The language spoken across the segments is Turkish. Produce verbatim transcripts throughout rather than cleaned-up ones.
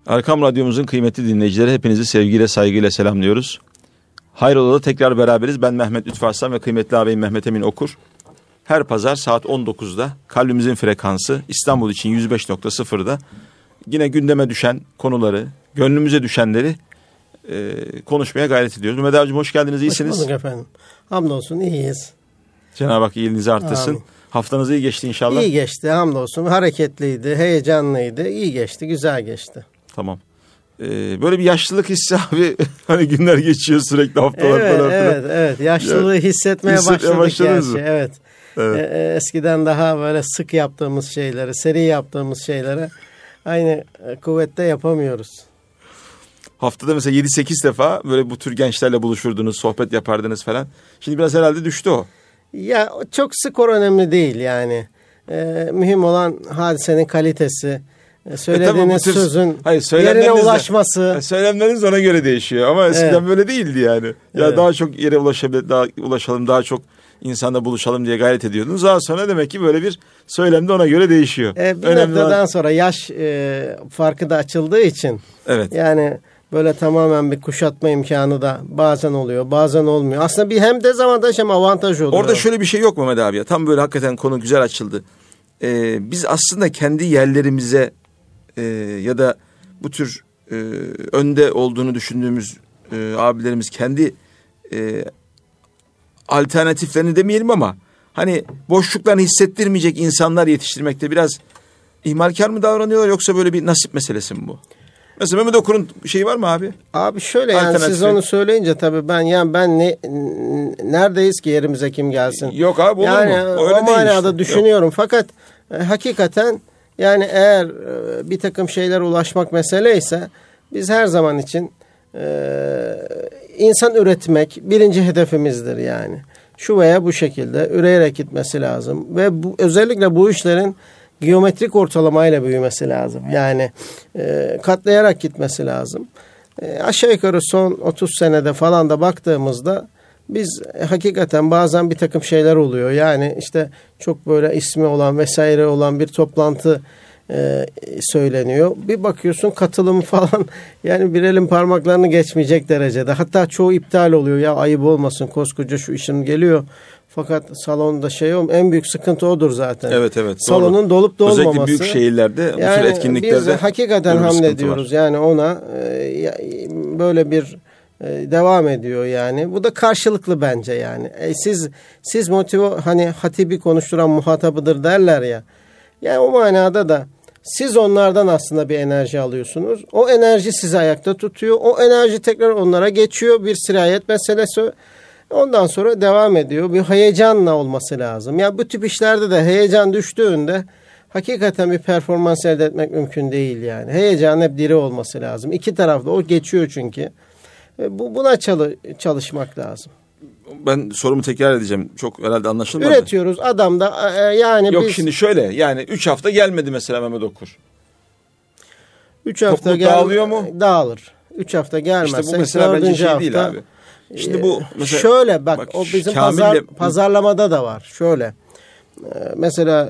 Erkam Radyomuzun kıymetli dinleyicileri, hepinizi sevgiyle, saygıyla selamlıyoruz. Hayrola'da tekrar beraberiz. Ben Mehmet Lütfü Arslan ve kıymetli ağabeyim Mehmet Emin Okur. Her pazar saat on dokuzda kalbimizin frekansı İstanbul için yüz beş nokta sıfırda yine gündeme düşen konuları, gönlümüze düşenleri e, konuşmaya gayret ediyoruz. Mehmet abicim hoş geldiniz, iyisiniz. Hoş bulduk efendim. Hamdolsun iyiyiz. Cenab-ı Hak iyiliğinizi artırsın. Amin. Haftanız iyi geçti inşallah. İyi geçti hamdolsun. Hareketliydi, heyecanlıydı. İyi geçti, güzel geçti. Tamam. Ee, böyle bir yaşlılık hissi abi. Hani günler geçiyor sürekli, haftalar evet, falan filan. Evet, evet. Yaşlılığı ya, hissetmeye, hissetmeye başladık gerçi. Evet. evet. Ee, eskiden daha böyle sık yaptığımız şeyleri, seri yaptığımız şeyleri aynı kuvvette yapamıyoruz. Haftada mesela yedi sekiz defa böyle bu tür gençlerle buluşurdunuz, sohbet yapardınız falan. Şimdi biraz herhalde düştü o. Ya çok skor önemli değil yani. Ee, mühim olan hadisenin kalitesi. Söylediğiniz e, tür, sözün hayır, yerine ulaşması. De, söylemleriniz ona göre değişiyor ama eskiden evet. böyle değildi yani. Ya evet. daha çok yere ulaşabilir, daha ulaşalım, daha çok insanla buluşalım diye gayret ediyordunuz. Daha sonra demek ki böyle bir söylemde ona göre değişiyor. E, bir Önemli noktadan olan... sonra yaş e, farkı da açıldığı için. Evet. Yani böyle tamamen bir kuşatma imkanı da bazen oluyor, bazen olmuyor. Aslında bir hem dezavantaj hem avantaj oluyor. Orada şöyle bir şey yok Mehmet abi ya. Tam böyle hakikaten konu güzel açıldı. Ee, biz aslında kendi yerlerimize Ee, ya da bu tür e, önde olduğunu düşündüğümüz e, abilerimiz kendi e, alternatiflerini demeyelim ama hani boşluklarını hissettirmeyecek insanlar yetiştirmekte biraz ihmalkar mı davranıyorlar, yoksa böyle bir nasip meselesi mi bu? Mesela Mehmet Okur'un şeyi var mı abi? Abi şöyle yani siz onu söyleyince tabii ben yani ben ne neredeyiz ki yerimize kim gelsin? Yok abi, olur yani, mu? O, o manada işte. düşünüyorum. Yok. Fakat e, hakikaten yani eğer e, bir takım şeylere ulaşmak mesele ise biz her zaman için e, insan üretmek birinci hedefimizdir yani. Şu veya bu şekilde üreyerek gitmesi lazım. Ve bu, özellikle bu işlerin geometrik ortalamayla büyümesi lazım. Yani e, katlayarak gitmesi lazım. E, aşağı yukarı son otuz senede falan da baktığımızda biz e, hakikaten bazen bir takım şeyler oluyor. Yani işte çok böyle ismi olan vesaire olan bir toplantı e, söyleniyor. Bir bakıyorsun katılımı falan yani bir elin parmaklarını geçmeyecek derecede. Hatta çoğu iptal oluyor. Ya ayıp olmasın, koskoca şu işim geliyor. Fakat salonda şey olmuyor. En büyük sıkıntı odur zaten. Evet evet. Salonun doğru. dolup dolmaması. Özellikle büyük şehirlerde, yani bu tür etkinliklerde. Biz hakikaten hamlediyoruz. Yani ona e, böyle bir e, devam ediyor yani. Bu da karşılıklı bence yani. E, siz siz motive hani hatibi konuşturan muhatabıdır derler ya. Yani o manada da siz onlardan aslında bir enerji alıyorsunuz. O enerji sizi ayakta tutuyor. O enerji tekrar onlara geçiyor. Bir sirayet meselesi. Ondan sonra devam ediyor. Bir heyecanla olması lazım. Ya bu tip işlerde de heyecan düştüğünde hakikaten bir performans elde etmek mümkün değil yani. Heyecan hep diri olması lazım. İki tarafta o geçiyor çünkü. Bu buna çalı, çalışmak lazım. Ben sorumu tekrar edeceğim. Çok herhalde anlaşılmadı. Üretiyoruz. Adam da e, yani Yok biz... şimdi şöyle yani üç hafta gelmedi mesela Mehmet Okur. Üç hafta gel... dağılıyor mu? Dağılır. Üç hafta gelmezse İşte bu mesela bence şey hafta... değil abi. Şimdi bu mesela, şöyle bak, bak o bizim pazar, ile... pazarlamada da var. Şöyle mesela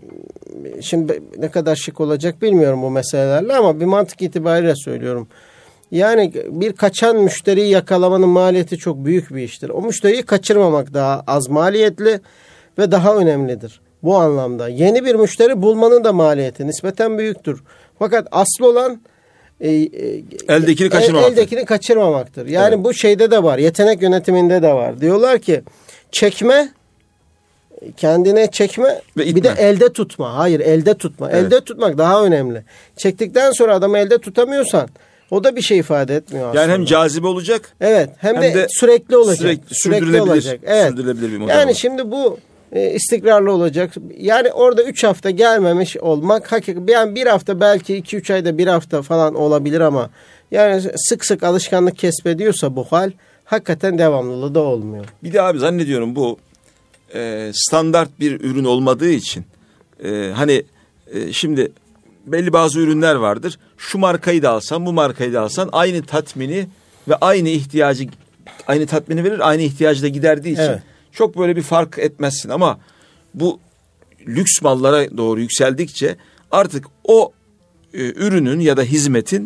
şimdi ne kadar şık olacak bilmiyorum bu meselelerle ama bir mantık itibariyle söylüyorum. Yani bir kaçan müşteriyi yakalamanın maliyeti çok büyük bir iştir. O müşteriyi kaçırmamak daha az maliyetli ve daha önemlidir. Bu anlamda yeni bir müşteri bulmanın da maliyeti nispeten büyüktür. Fakat asıl olan E, e, eldekini kaçırmamaktır. Eldekini kaçırmamaktır. Yani evet. Bu şeyde de var. Yetenek yönetiminde de var. Diyorlar ki çekme, kendine çekme, bir de elde tutma. Hayır, elde tutma. Evet. Elde tutmak daha önemli. Çektikten sonra adamı elde tutamıyorsan o da bir şey ifade etmiyor aslında. Yani hem cazibe olacak. Evet. Hem, hem de, de sürekli olacak. Sürekli, sürekli sürdürülebilir. olacak. Evet. Sürdürülebilir bir model. Yani var. şimdi bu e, istikrarlı olacak. Yani orada üç hafta gelmemiş olmak hakikaten yani bir hafta belki iki üç ayda bir hafta falan olabilir ama yani sık sık alışkanlık kesbediyorsa bu hal hakikaten devamlılığı da olmuyor. Bir de abi zannediyorum bu e, standart bir ürün olmadığı için e, hani e, şimdi belli bazı ürünler vardır. Şu markayı da alsan, bu markayı da alsan aynı tatmini ve aynı ihtiyacı aynı tatmini verir, aynı ihtiyacı da giderdiği için evet. Çok böyle bir fark etmezsin ama bu lüks mallara doğru yükseldikçe artık o e, ürünün ya da hizmetin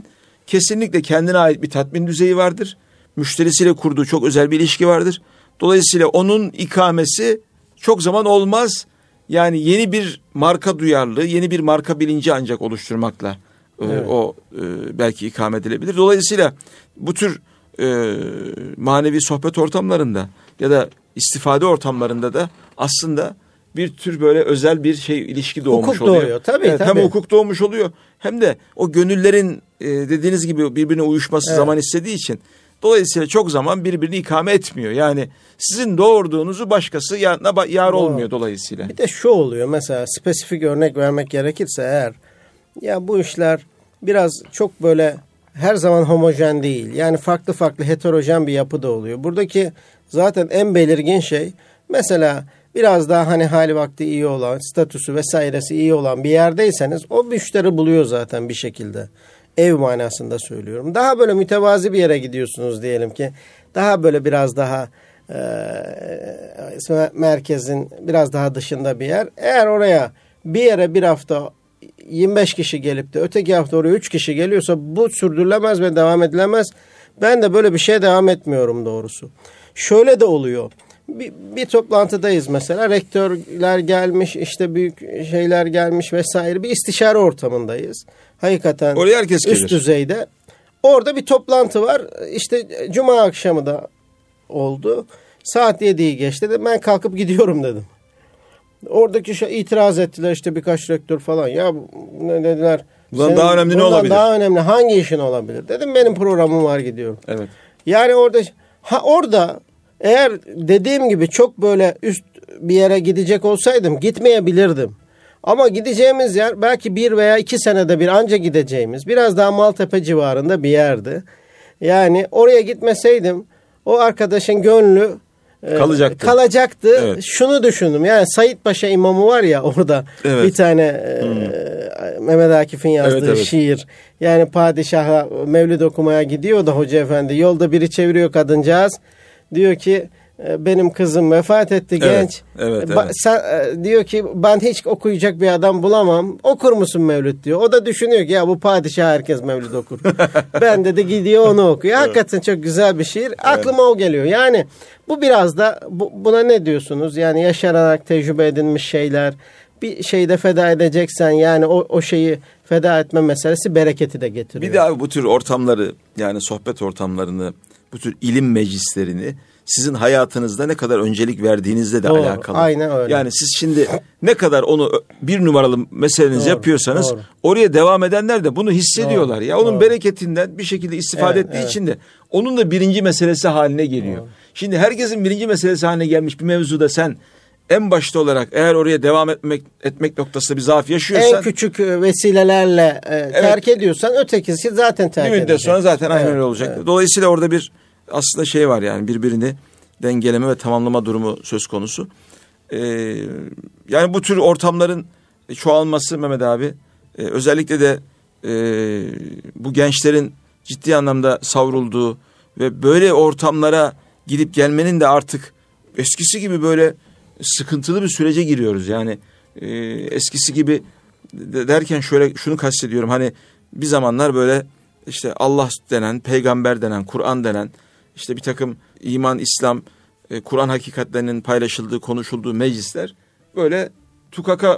kesinlikle kendine ait bir tatmin düzeyi vardır. Müşterisiyle kurduğu çok özel bir ilişki vardır. Dolayısıyla onun ikamesi çok zaman olmaz. Yani yeni bir marka duyarlılığı, yeni bir marka bilinci ancak oluşturmakla evet. o e, belki ikame edilebilir. Dolayısıyla bu tür e, manevi sohbet ortamlarında ya da istifade ortamlarında da aslında bir tür böyle özel bir şey ilişki doğmuş hukuk oluyor. Doğuyor. Tabii, evet, tabii. Hem hukuk doğmuş oluyor hem de o gönüllerin e, dediğiniz gibi birbirine uyuşması evet. zaman istediği için dolayısıyla çok zaman birbirini ikame etmiyor. Yani sizin doğurduğunuzu başkası yarına yar olmuyor dolayısıyla. Bir de şu oluyor mesela spesifik örnek vermek gerekirse eğer ya bu işler biraz çok böyle her zaman homojen değil. Yani farklı farklı heterojen bir yapıda oluyor. Buradaki zaten en belirgin şey mesela biraz daha hani hali vakti iyi olan, statüsü vesairesi iyi olan bir yerdeyseniz o müşteri buluyor zaten bir şekilde. Ev manasında söylüyorum. Daha böyle mütevazi bir yere gidiyorsunuz diyelim ki. Daha böyle biraz daha e, merkezin biraz daha dışında bir yer. Eğer oraya bir yere bir hafta yirmi beş kişi gelip de öteki hafta oraya üç kişi geliyorsa bu sürdürülemez ve devam edilemez. Ben de böyle bir şeye devam etmiyorum doğrusu. Şöyle de oluyor. Bir, bir toplantıdayız mesela. Rektörler gelmiş, işte büyük şeyler gelmiş vesaire. Bir istişare ortamındayız. Hakikaten oraya herkes üst gelir. düzeyde. Orada bir toplantı var. İşte cuma akşamı da oldu. Saat yediyi geçti dedim. Ben kalkıp gidiyorum dedim. Oradaki şey itiraz ettiler işte birkaç rektör falan. Ya ne dediler? Bundan daha önemli ne olabilir? Daha önemli hangi işin olabilir? Dedim benim programım var gidiyorum. Evet. Yani orada ha orada eğer dediğim gibi çok böyle üst bir yere gidecek olsaydım gitmeyebilirdim. Ama gideceğimiz yer belki bir veya iki senede bir anca gideceğimiz biraz daha Maltepe civarında bir yerdi. Yani oraya gitmeseydim o arkadaşın gönlü kalacaktı. kalacaktı. Evet. Şunu düşündüm yani Said Paşa imamı var ya orada evet. bir tane hmm. e, Mehmet Akif'in yazdığı evet, evet. şiir. Yani padişaha mevlid okumaya gidiyor da hoca efendi yolda biri çeviriyor kadıncağız. Diyor ki benim kızım vefat etti evet, genç. Evet, ba- evet. Sen, diyor ki ben hiç okuyacak bir adam bulamam. Okur musun mevlid diyor. O da düşünüyor ki ya bu padişah herkes mevlid okur. Ben de de gidiyor onu okuyor. Hakikaten evet. çok güzel bir şiir. Aklıma evet. o geliyor. Yani bu biraz da bu, buna ne diyorsunuz? Yani yaşanarak tecrübe edilmiş şeyler. Bir şeyde feda edeceksen yani o, o şeyi feda etme meselesi bereketi de getiriyor. Bir de abi bu tür ortamları yani sohbet ortamlarını bu tür ilim meclislerini sizin hayatınızda ne kadar öncelik verdiğinizle de doğru, alakalı. Aynen öyle. Yani siz şimdi ne kadar onu bir numaralı meseleniz doğru, yapıyorsanız doğru. oraya devam edenler de bunu hissediyorlar. Doğru, ya onun doğru. bereketinden bir şekilde istifade evet, ettiği evet. için de onun da birinci meselesi haline geliyor. Doğru. Şimdi herkesin birinci meselesi haline gelmiş bir mevzuda sen en başta olarak eğer oraya devam etmek etmek noktasında bir zaaf yaşıyorsan en küçük vesilelerle e, evet. terk ediyorsan ötekisi zaten terk edecek. Bir müddet sonra zaten aynen evet, öyle olacak. Evet. Dolayısıyla orada bir aslında şey var yani birbirini dengeleme ve tamamlama durumu söz konusu. Ee, yani bu tür ortamların çoğalması Mehmet abi e, özellikle de e, bu gençlerin ciddi anlamda savrulduğu ve böyle ortamlara gidip gelmenin de artık eskisi gibi böyle sıkıntılı bir sürece giriyoruz. Yani e, eskisi gibi de derken şöyle şunu kastediyorum hani bir zamanlar böyle işte Allah denen, peygamber denen, Kur'an denen işte bir takım iman, İslam, e, Kur'an hakikatlerinin paylaşıldığı, konuşulduğu meclisler böyle tukaka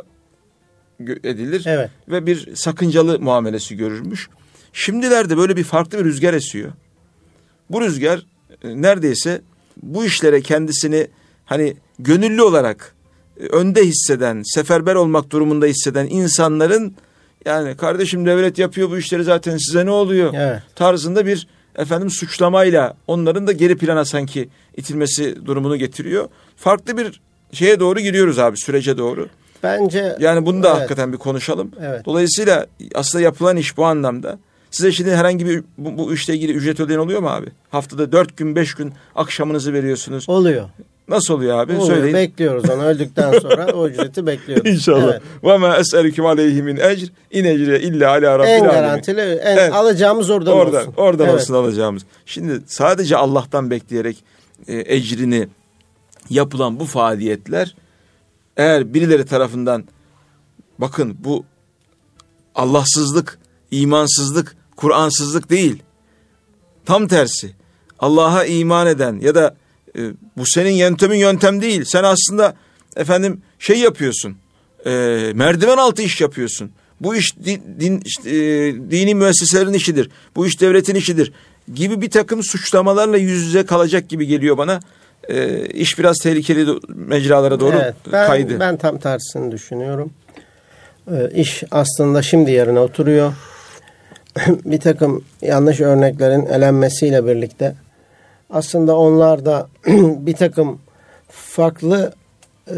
edilir evet. ve bir sakıncalı muamelesi görülmüş. Şimdilerde böyle bir farklı bir rüzgar esiyor. Bu rüzgar e, neredeyse bu işlere kendisini hani gönüllü olarak e, önde hisseden, seferber olmak durumunda hisseden insanların yani kardeşim devlet yapıyor bu işleri zaten size ne oluyor evet. tarzında bir efendim suçlamayla onların da geri plana sanki itilmesi durumunu getiriyor. Farklı bir şeye doğru giriyoruz abi sürece doğru. Bence yani bunu da evet. hakikaten bir konuşalım. Evet. Dolayısıyla aslında yapılan iş bu anlamda. Size şimdi herhangi bir bu, bu işle ilgili ücret ödeyen oluyor mu abi? Haftada dört gün beş gün akşamınızı veriyorsunuz. Oluyor. Nasıl oluyor abi? Oluyor. Söyleyin. Bekliyoruz onu öldükten sonra o ücreti bekliyoruz. İnşallah. Ve ma es'elüküm aleyhi min ecr in ecriye illa ala rabbil alemin. En garantili, en evet. alacağımız oradan, oradan olsun. Oradan evet. olsun alacağımız. Şimdi sadece Allah'tan bekleyerek e, ecrini yapılan bu faaliyetler eğer birileri tarafından bakın bu Allahsızlık, imansızlık Kur'ansızlık değil. Tam tersi. Allah'a iman eden ya da e, bu senin yöntemin yöntem değil. Sen aslında efendim şey yapıyorsun. E, merdiven altı iş yapıyorsun. Bu iş din, din, işte, e, dini müesseselerin işidir. Bu iş devletin işidir gibi bir takım suçlamalarla yüz yüze kalacak gibi geliyor bana. E, iş biraz tehlikeli mecralara doğru evet, ben, kaydı. Ben tam tersini düşünüyorum. E, iş aslında şimdi yerine oturuyor. Bir takım yanlış örneklerin elenmesiyle birlikte aslında onlar da bir takım farklı e,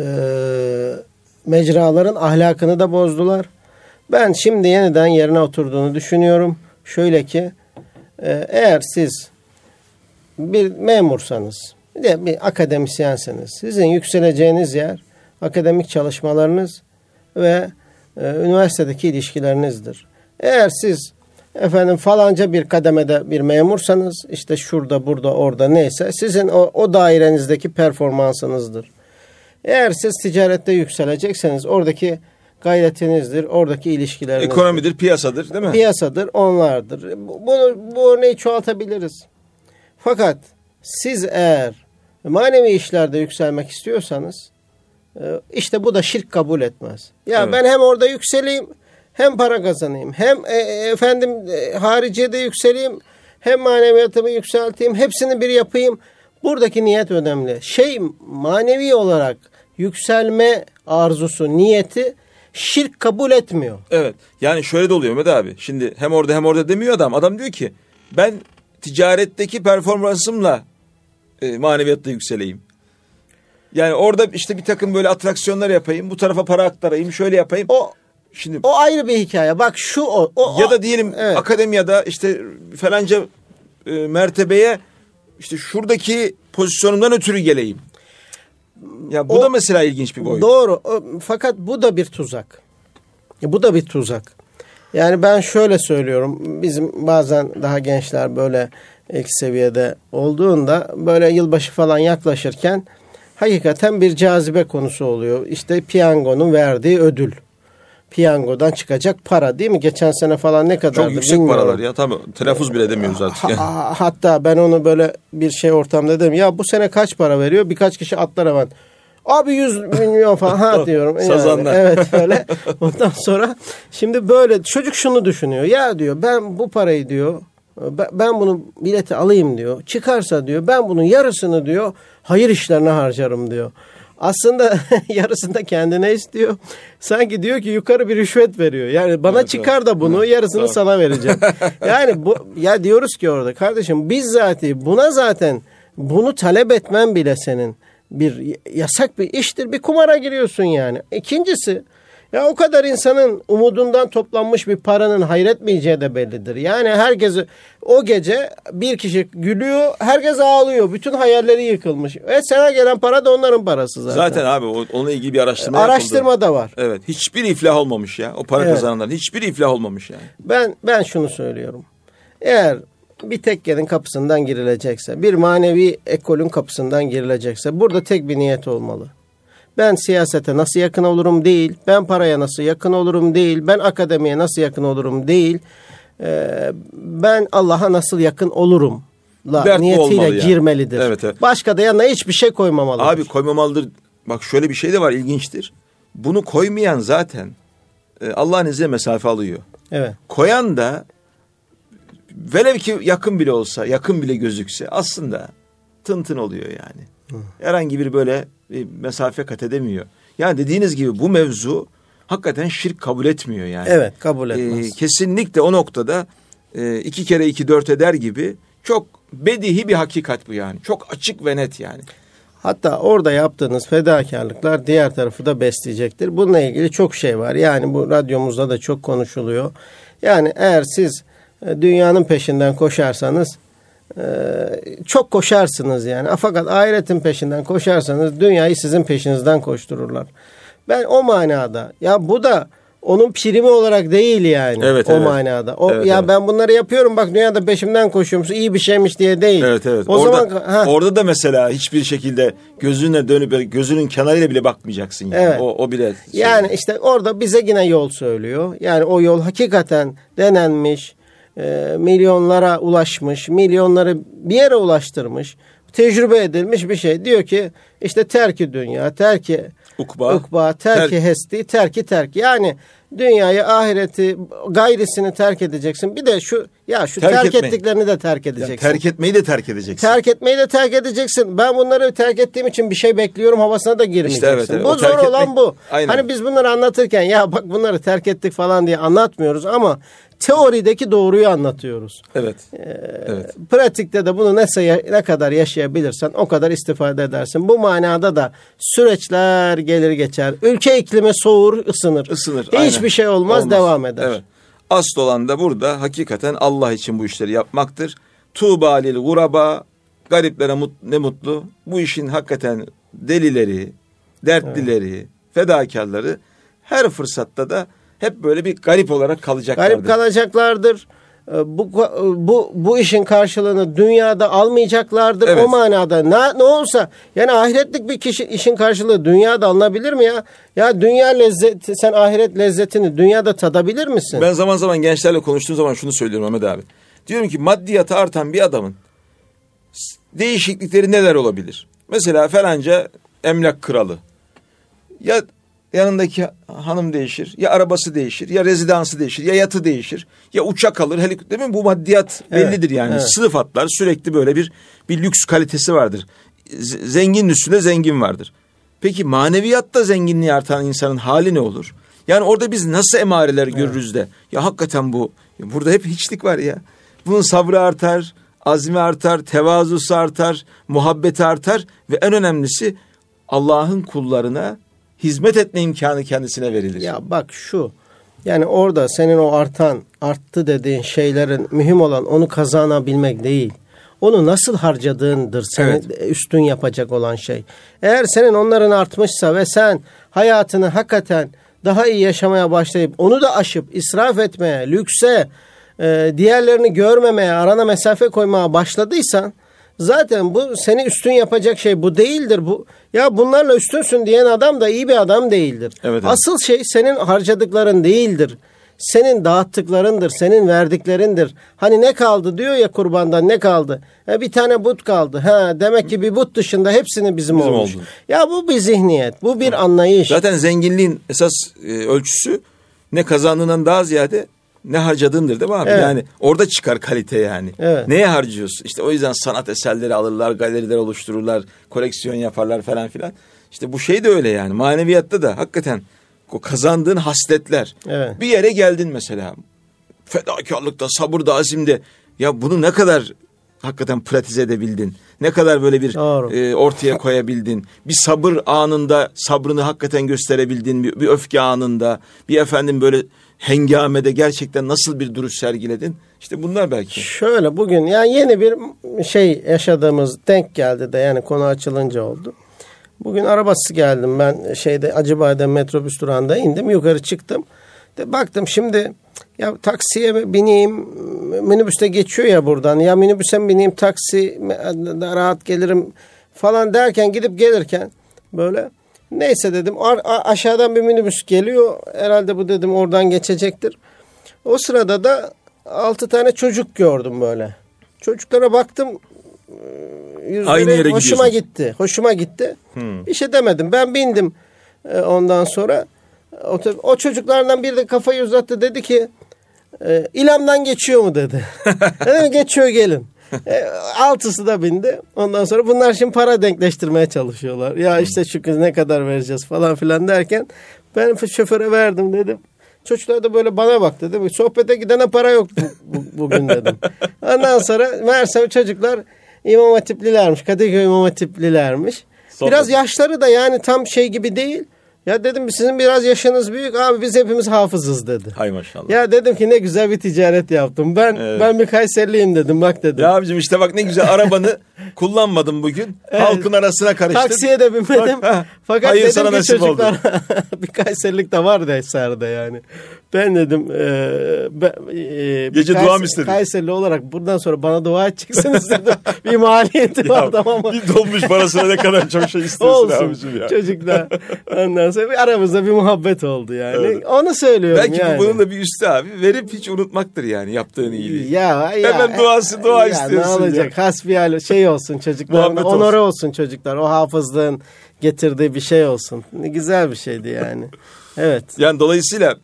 mecraların ahlakını da bozdular. Ben şimdi yeniden yerine oturduğunu düşünüyorum. Şöyle ki e, eğer siz bir memursanız, bir de bir akademisyenseniz, sizin yükseleceğiniz yer akademik çalışmalarınız ve e, üniversitedeki ilişkilerinizdir. Eğer siz efendim falanca bir kademede bir memursanız, işte şurada, burada, orada neyse sizin o, o dairenizdeki performansınızdır. Eğer siz ticarette yükselecekseniz oradaki gayretinizdir, oradaki ilişkilerinizdir. Ekonomidir, piyasadır değil mi? Piyasadır, onlardır. Bunu, bu örneği çoğaltabiliriz. Fakat siz eğer manevi işlerde yükselmek istiyorsanız işte bu da şirk kabul etmez. Ya evet. Ben hem orada yükseleyim, hem para kazanayım, hem e, efendim e, hariciyede yükseleyim, hem maneviyatımı yükselteyim, hepsini bir yapayım. Buradaki niyet önemli. Şey manevi olarak yükselme arzusu, niyeti şirk kabul etmiyor. Evet. Yani şöyle de oluyor Mehmet abi. Şimdi hem orada hem orada demiyor adam. Adam diyor ki ben ticaretteki performansımla e, maneviyatta yükseleyim. Yani orada işte bir takım böyle atraksiyonlar yapayım, bu tarafa para aktarayım, şöyle yapayım. O Şimdi o ayrı bir hikaye. Bak şu o. o ya da diyelim evet. Akademiyada işte falanca e, mertebeye işte şuradaki pozisyonumdan ötürü geleyim. Ya bu o, da mesela ilginç bir boyut. Doğru. O, fakat bu da bir tuzak. Bu da bir tuzak. Yani ben şöyle söylüyorum. Bizim bazen daha gençler böyle ilk seviyede olduğunda böyle yılbaşı falan yaklaşırken hakikaten bir cazibe konusu oluyor. İşte piyangonun verdiği ödül. Piyangodan çıkacak para değil mi? Geçen sene falan ne kadar? Çok yüksek bilmiyorum. Paralar ya. Tabii telaffuz bile edemiyoruz artık. Ha, ha, hatta ben onu böyle bir şey ortamda dedim. Ya bu sene kaç para veriyor? Birkaç kişi atlar hemen. Abi yüz milyon falan. Ha diyorum. Sazanlar. Yani, evet öyle. Ondan sonra şimdi böyle çocuk şunu düşünüyor. Ya diyor ben bu parayı diyor ben bunu bileti alayım diyor. Çıkarsa diyor ben bunun yarısını diyor hayır işlerine harcarım diyor. Aslında yarısını da kendine istiyor. Sanki diyor ki yukarı bir rüşvet veriyor. Yani bana evet, çıkar da bunu evet, yarısını tamam. sana vereceğim. Yani bu ya diyoruz ki orada kardeşim bizzati buna zaten bunu talep etmen bile senin bir yasak bir iştir. Bir kumara giriyorsun yani. İkincisi ya o kadar insanın umudundan toplanmış bir paranın hayretmeyeceği de bellidir. Yani herkes o gece bir kişi gülüyor, herkes ağlıyor. Bütün hayalleri yıkılmış. Ve sana gelen para da onların parası zaten. Zaten abi onunla ilgili bir araştırma Araştırma yapıldı. da var. Evet, hiçbir iflah olmamış ya. O para evet. kazananların hiçbir iflah olmamış yani. Ben ben şunu söylüyorum. Eğer bir tekkenin kapısından girilecekse, bir manevi ekolün kapısından girilecekse burada tek bir niyet olmalı. Ben siyasete nasıl yakın olurum değil, ben paraya nasıl yakın olurum değil, ben akademiye nasıl yakın olurum değil, ee, ben Allah'a nasıl yakın olurum la niyetiyle girmelidir. Yani. Evet, evet. Başka da yanına hiçbir şey koymamalıdır. Abi koymamalıdır. Bak şöyle bir şey de var ilginçtir. Bunu koymayan zaten e, Allah'ın izniyle mesafe alıyor. Evet. Koyan da velev ki yakın bile olsa, yakın bile gözükse aslında tın tın oluyor yani. Hı. Herhangi bir böyle bir mesafe kat edemiyor. Yani dediğiniz gibi bu mevzu hakikaten şirk kabul etmiyor yani. Evet, kabul etmez. Ee, kesinlikle o noktada e, iki kere iki dört eder gibi çok bedihi bir hakikat bu yani. Çok açık ve net yani. Hatta orada yaptığınız fedakarlıklar diğer tarafı da besleyecektir. Bununla ilgili çok şey var. Yani bu radyomuzda da çok konuşuluyor. Yani eğer siz dünyanın peşinden koşarsanız çok koşarsınız yani. Fakat ahiretin peşinden koşarsanız dünyayı sizin peşinizden koştururlar. Ben o manada ya bu da onun primi olarak değil yani. Evet, o evet. manada. O evet, ya evet. ben bunları yapıyorum bak dünyada peşimden koşuyorum. İyi bir şeymiş diye değil. Evet evet. O orada, zaman ha. orada da mesela hiçbir şekilde gözünle dönüp gözünün kenarıyla bile bakmayacaksın yani. Evet. O o bile şey. Yani işte orada bize yine yol söylüyor. Yani o yol hakikaten denenmiş e, milyonlara ulaşmış, milyonları bir yere ulaştırmış, tecrübe edilmiş bir şey. Diyor ki işte terki dünya, terki ukba, ukba terki ter- hesti, terki terki. Yani dünyayı, ahireti, gayrisini terk edeceksin. Bir de şu ya şu terk, terk ettiklerini de terk edeceksin. Yani terk etmeyi de terk edeceksin. Terk etmeyi de terk edeceksin. Ben bunları terk ettiğim için bir şey bekliyorum havasına da girmeyeceksin. İşte evet, evet. Bu o zor olan etmek, bu. Aynen. Hani biz bunları anlatırken ya bak bunları terk ettik falan diye anlatmıyoruz ama teorideki doğruyu anlatıyoruz. Evet. Ee, evet. Pratikte de bunu ne, ne kadar yaşayabilirsen o kadar istifade edersin. Bu manada da süreçler gelir geçer. Ülke iklimi soğur, ısınır. Isınır. Hiçbir aynen. şey olmaz, olmaz, devam eder. Evet. Asıl olan da burada hakikaten Allah için bu işleri yapmaktır. Tuğba lil guraba, gariplere mut, ne mutlu. Bu işin hakikaten delileri, dertlileri, evet. fedakarları her fırsatta da hep böyle bir garip olarak kalacaklardır. Garip kalacaklardır. Bu bu bu işin karşılığını dünyada almayacaklardır. Evet. O manada ne ne olsa yani ahiretlik bir kişi işin karşılığı dünyada alınabilir mi ya? Ya dünya lezzeti, sen ahiret lezzetini dünyada tadabilir misin? Ben zaman zaman gençlerle konuştuğum zaman şunu söylüyorum Ahmet abi. Diyorum ki maddiyatı artan bir adamın değişiklikleri neler olabilir? Mesela falanca emlak kralı. Ya yanındaki hanım değişir, ya arabası değişir, ya rezidansı değişir, ya yatı değişir, ya uçak alır, helikopter, değil mi? Bu maddiyat evet, bellidir yani. Evet. Sıfatlar sürekli böyle bir bir lüks kalitesi vardır. Z- zenginin üstünde zengin vardır. Peki maneviyatta zenginliği artan insanın hali ne olur? Yani orada biz nasıl emareler görürüz evet. de ya hakikaten bu burada hep hiçlik var ya. Bunun sabrı artar, azmi artar, tevazusu artar, muhabbeti artar ve en önemlisi Allah'ın kullarına hizmet etme imkanı kendisine verilir. Ya bak şu, yani orada senin o artan, arttı dediğin şeylerin mühim olan onu kazanabilmek değil. Onu nasıl harcadığındır seni evet. üstün yapacak olan şey. Eğer senin onların artmışsa ve sen hayatını hakikaten daha iyi yaşamaya başlayıp onu da aşıp israf etmeye, lükse, e, diğerlerini görmemeye, arana mesafe koymaya başladıysan zaten bu seni üstün yapacak şey bu değildir. Bu ya bunlarla üstünsün diyen adam da iyi bir adam değildir. Evet, evet. Asıl şey senin harcadıkların değildir. Senin dağıttıklarındır, senin verdiklerindir. Hani ne kaldı diyor ya kurbandan ne kaldı? E bir tane but kaldı. Ha demek ki bir but dışında hepsini bizim, bizim olmuş. Oldu. Ya bu bir zihniyet, bu bir evet. anlayış. Zaten zenginliğin esas e, ölçüsü ne kazandığından daha ziyade ne harcadığındır değil mi abi? Evet. Yani orada çıkar kalite yani. Evet. Neye harcıyorsun? İşte o yüzden sanat eserleri alırlar, galeriler oluştururlar, koleksiyon yaparlar falan filan. İşte bu şey de öyle yani. Maneviyatta da hakikaten o kazandığın hasletler. Evet. Bir yere geldin mesela. Fedakarlıkta, sabırda, azimde. Ya bunu ne kadar hakikaten pratize edebildin? Ne kadar böyle bir e, ortaya koyabildin? Bir sabır anında sabrını hakikaten gösterebildin. Bir, bir öfke anında. Bir efendim böyle hengamede gerçekten nasıl bir duruş sergiledin? İşte bunlar belki. Şöyle bugün yani yeni bir şey yaşadığımız denk geldi de yani konu açılınca oldu. Bugün arabası geldim ben şeyde Acıbadem metrobüs durağında indim yukarı çıktım. De baktım şimdi ya taksiye bineyim minibüste geçiyor ya buradan ya minibüse mi bineyim taksi rahat gelirim falan derken gidip gelirken böyle neyse dedim aşağıdan bir minibüs geliyor herhalde bu dedim oradan geçecektir. O sırada da altı tane çocuk gördüm böyle. Çocuklara baktım yüzleri hoşuma gitti. Hoşuma gitti. Hmm. Bir şey demedim. Ben bindim ondan sonra o, o çocuklardan biri de kafayı uzattı dedi ki e, İlam'dan geçiyor mu dedi. Dedim geçiyor gelin. E, altısı da bindi. Ondan sonra bunlar şimdi para denkleştirmeye çalışıyorlar. Ya işte şu kız ne kadar vereceğiz falan filan derken ben şoföre verdim dedim. Çocuklar da böyle bana baktı dedim. Sohbete gidene para yok bu, bu, bugün dedim. Ondan sonra meğerse çocuklar İmam Hatiplilermiş. Kadıköy İmam Hatiplilermiş. Sohbet. Biraz yaşları da yani tam şey gibi değil. Ya dedim sizin biraz yaşınız büyük abi biz hepimiz hafızız dedi. Hay maşallah. Ya dedim ki ne güzel bir ticaret yaptım. Ben evet. ben bir Kayserliyim dedim bak dedim. Ya abicim işte bak ne güzel arabanı kullanmadım bugün. Evet. Halkın arasına karıştım. Taksiye de binmedim. Bak, Fakat hayır, dedim ki çocuklar bir Kayserilik de var da eserde yani. Ben dedim e, ben, e, gece Kays- dua mı istedin? Kayserili olarak buradan sonra bana dua edeceksiniz dedim. Bir maliyeti var tamam mı? Bir dolmuş parasına ne kadar çok şey istiyorsun Olsun abicim ya. çocuklar. Ondan sonra bir aramızda bir muhabbet oldu yani. Evet. Onu söylüyorum Belki yani. bu bunun da bir üstü abi. Verip hiç unutmaktır yani yaptığın iyiliği. Ya, ya Hemen duası dua ya, istiyorsun ne olacak? ya. Hasbihal şey olsun çocuklar. Muhabbet Onore olsun. olsun çocuklar. O hafızlığın getirdiği bir şey olsun. Ne güzel bir şeydi yani. Evet. Yani dolayısıyla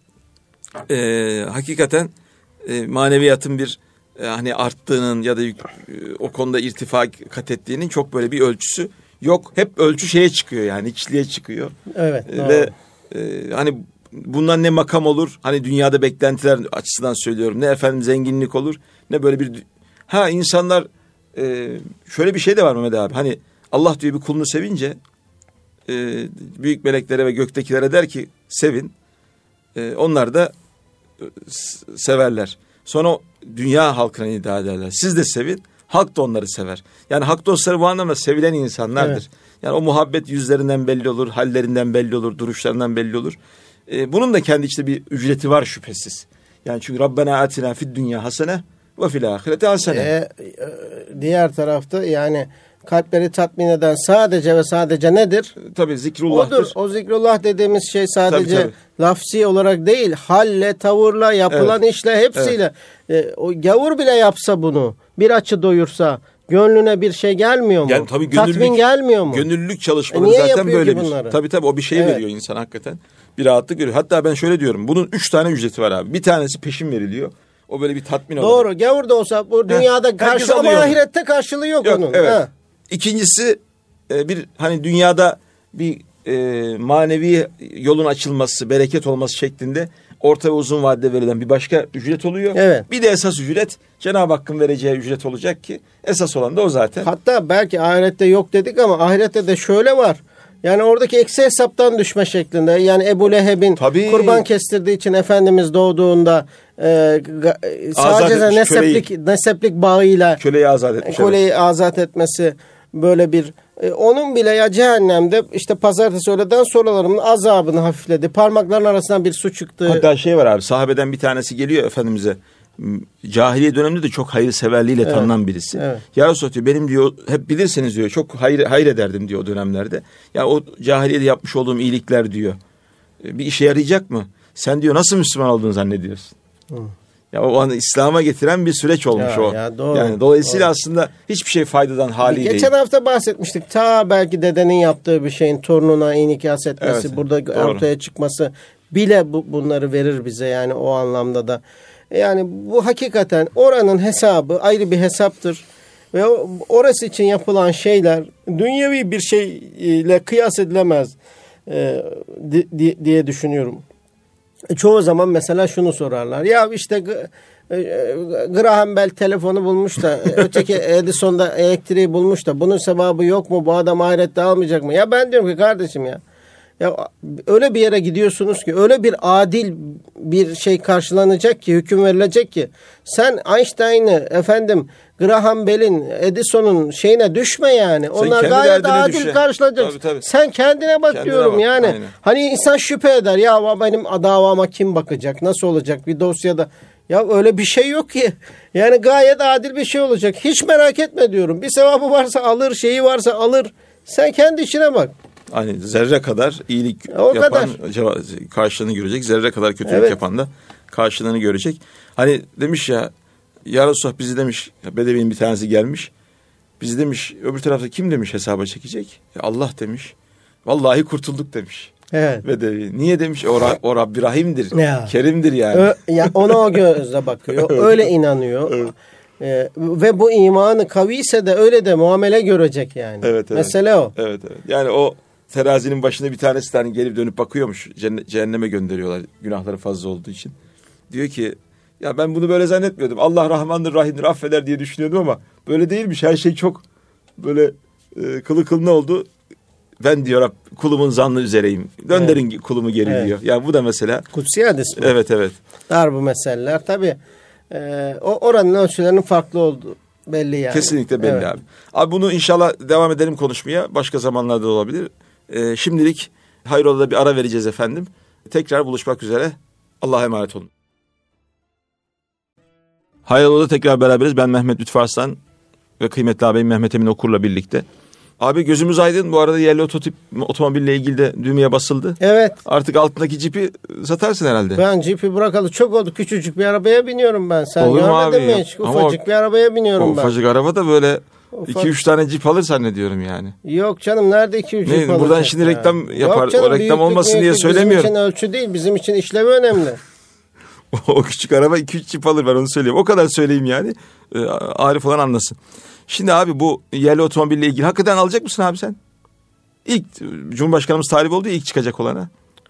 e, hakikaten e, maneviyatın bir e, hani arttığının ya da yük- e, o konuda irtifa kat ettiğinin çok böyle bir ölçüsü yok. Hep ölçü şeye çıkıyor yani içliğe çıkıyor. Evet. E, doğru. ve e, hani bundan ne makam olur, hani dünyada beklentiler açısından söylüyorum, ne efendim zenginlik olur, ne böyle bir ha insanlar e, şöyle bir şey de var Mehmet abi, hani Allah diyor bir kulunu sevince e, büyük meleklere ve göktekilere der ki sevin, e, onlar da e, severler. Sonra o dünya halkına nida ederler. Siz de sevin, halk da onları sever. Yani hak dostları bu anlamda sevilen insanlardır. Evet. Yani o muhabbet yüzlerinden belli olur, hallerinden belli olur, duruşlarından belli olur. Ee, bunun da kendi işte bir ücreti var şüphesiz. Yani çünkü Rabbena atina fid dünya hasene ve fil ahireti hasene. Ee, diğer tarafta yani kalpleri tatmin eden sadece ve sadece nedir? Tabii zikrullah'tır. Odur. O zikrullah dediğimiz şey sadece Tabii, tabii. lafzi olarak değil, halle, tavırla, yapılan Evet. işle, hepsiyle. Ee, o gavur bile yapsa bunu, bir açı doyursa, gönlüne bir şey gelmiyor mu? Yani tabii gönüllülük, Tatmin gelmiyor mu? Gönüllülük çalışmaları E niye zaten yapıyor böyle ki bir. bunları? Tabii tabii o bir şey Evet. veriyor insan hakikaten. Bir rahatlık veriyor. Hatta ben şöyle diyorum. Bunun üç tane ücreti var abi. Bir tanesi peşin veriliyor. O böyle bir tatmin olarak. Doğru. Gavur da olsa bu dünyada herkes karşı ama alıyor onu. ahirette karşılığı yok, Yok, onun. evet. Ha. İkincisi e, bir hani dünyada bir e, manevi yolun açılması, bereket olması şeklinde orta ve uzun vadede verilen bir başka ücret oluyor. Evet. Bir de esas ücret Cenab-ı Hakk'ın vereceği ücret olacak ki esas olan da o zaten. Hatta belki ahirette yok dedik ama ahirette de şöyle var. Yani oradaki eksi hesaptan düşme şeklinde. Yani Ebu Leheb'in Tabii. kurban kestirdiği için Efendimiz doğduğunda e, ga- Azat sadece etmiş neseplik, neseplik bağıyla Köleyi azat etmiş. koleyi azat etmesi böyle bir e, onun bile ya cehennemde işte pazartesi öğleden sonralarının azabını hafifledi. Parmakların arasından bir su çıktı. Hatta şey var abi, sahabeden bir tanesi geliyor Efendimiz'e. Cahiliye döneminde de çok hayırseverliğiyle Evet. tanınan birisi. Evet. Ya Resulallah diyor, benim diyor hep bilirseniz diyor çok hayır, hayır ederdim diyor o dönemlerde. Ya o cahiliyede yapmış olduğum iyilikler diyor bir işe yarayacak mı? Sen diyor nasıl Müslüman olduğunu zannediyorsun? Hı. Ya o an İslam'a getiren bir süreç olmuş Ya, o. ya doğru, yani dolayısıyla doğru. aslında hiçbir şey faydadan hali Geçen değil. hafta bahsetmiştik. Ta belki dedenin yaptığı bir şeyin torununa inikas etmesi, Evet, burada doğru. ortaya çıkması bile bu, bunları verir bize yani o anlamda da. Yani bu hakikaten oranın hesabı ayrı bir hesaptır. Ve o, orası için yapılan şeyler dünyevi bir şeyle kıyas edilemez e, di, di, diye düşünüyorum. E, çoğu zaman mesela şunu sorarlar. Ya işte e, Graham Bell telefonu bulmuş da öteki Edison da elektriği bulmuş da bunun sevabı yok mu? Bu adam ahirette almayacak mı? Ya ben diyorum ki kardeşim ya ya öyle bir yere gidiyorsunuz ki öyle bir adil bir şey karşılanacak ki hüküm verilecek ki sen Einstein'ı efendim Graham Bell'in Edison'un şeyine düşme yani. Sen onlar kendi gayet derdine adil düşe. karşılayacaksın. Tabii, tabii. Sen kendine bak Kendine diyorum bak, yani. aynen. Hani insan şüphe eder. Ya benim davama kim bakacak? Nasıl olacak? Bir dosyada. Ya öyle bir şey yok ki. Yani gayet adil bir şey olacak. Hiç merak etme diyorum. Bir sevabı varsa alır, şeyi varsa alır. Sen kendi işine bak. Hani zerre kadar iyilik O yapan kadar. ceva- karşılığını görecek. Zerre kadar kötülük Evet. yapan da karşılığını görecek. Hani demiş ya, ya Resulallah bizi demiş, Bedevi'nin bir tanesi gelmiş. Bizi demiş, öbür tarafta kim demiş hesaba çekecek? Ya Allah demiş. Vallahi kurtulduk demiş. Evet. Bedevi. Niye demiş? O, Ra- o Rabbi Rahim'dir. Ya. Kerim'dir yani. Ö, ya ona o gözle bakıyor. Öyle inanıyor. Evet. Ee, ve bu imanı kaviyse de öyle de muamele görecek yani. Evet, evet. Mesele o. Evet, evet. Yani o terazinin başında bir tanesi tane gelip dönüp bakıyormuş. Cennet, cehenneme gönderiyorlar günahları fazla olduğu için. Diyor ki ya ben bunu böyle zannetmiyordum. Allah Rahmandır, Rahim'dir, affeder diye düşünüyordum ama böyle değilmiş. Her şey çok böyle e, kılı kılına oldu. Ben diyor Rab, kulumun zannı üzereyim. Gönderin evet. kulumu geri evet. diyor. Yani bu da mesela. Kutsi hadis mi? Evet, evet. Dar bu meseleler. Tabii e, o oranın ölçülerinin farklı olduğu belli yani. Kesinlikle belli evet. abi. Abi bunu inşallah devam edelim konuşmaya. Başka zamanlarda da olabilir. E, şimdilik hayrola bir ara vereceğiz efendim. Tekrar buluşmak üzere. Allah'a emanet olun. Hayrola tekrar beraberiz. Ben Mehmet Lütfü Arslan ve kıymetli ağabeyim Mehmet Emin Okur'la birlikte. Abi gözümüz aydın. Bu arada yerli ototip otomobille ilgili de düğmeye basıldı. Evet. Artık altındaki cipi satarsın herhalde. Ben cipi bırakalı çok oldu. Küçücük bir arabaya biniyorum ben. Sen Olur mu görmedin abi mi ya? hiç? Ufacık Ama bir arabaya biniyorum o ben. ufacık araba da böyle Ufak... iki üç tane cip alır zannediyorum yani. Yok canım, nerede iki üç cip alacak? Buradan şimdi ya? reklam yapar. Yok canım, o reklam büyüklük, olmasın diye büyüklük söylemiyorum. Bizim için ölçü değil. Bizim için işlevi önemli. O küçük araba iki üç cip alır, ben onu söyleyeyim. O kadar söyleyeyim yani. Ee, Arif olan anlasın. Şimdi abi bu yerli otomobille ilgili hakikaten alacak mısın abi sen? İlk Cumhurbaşkanımız talip oldu ya ilk çıkacak olana.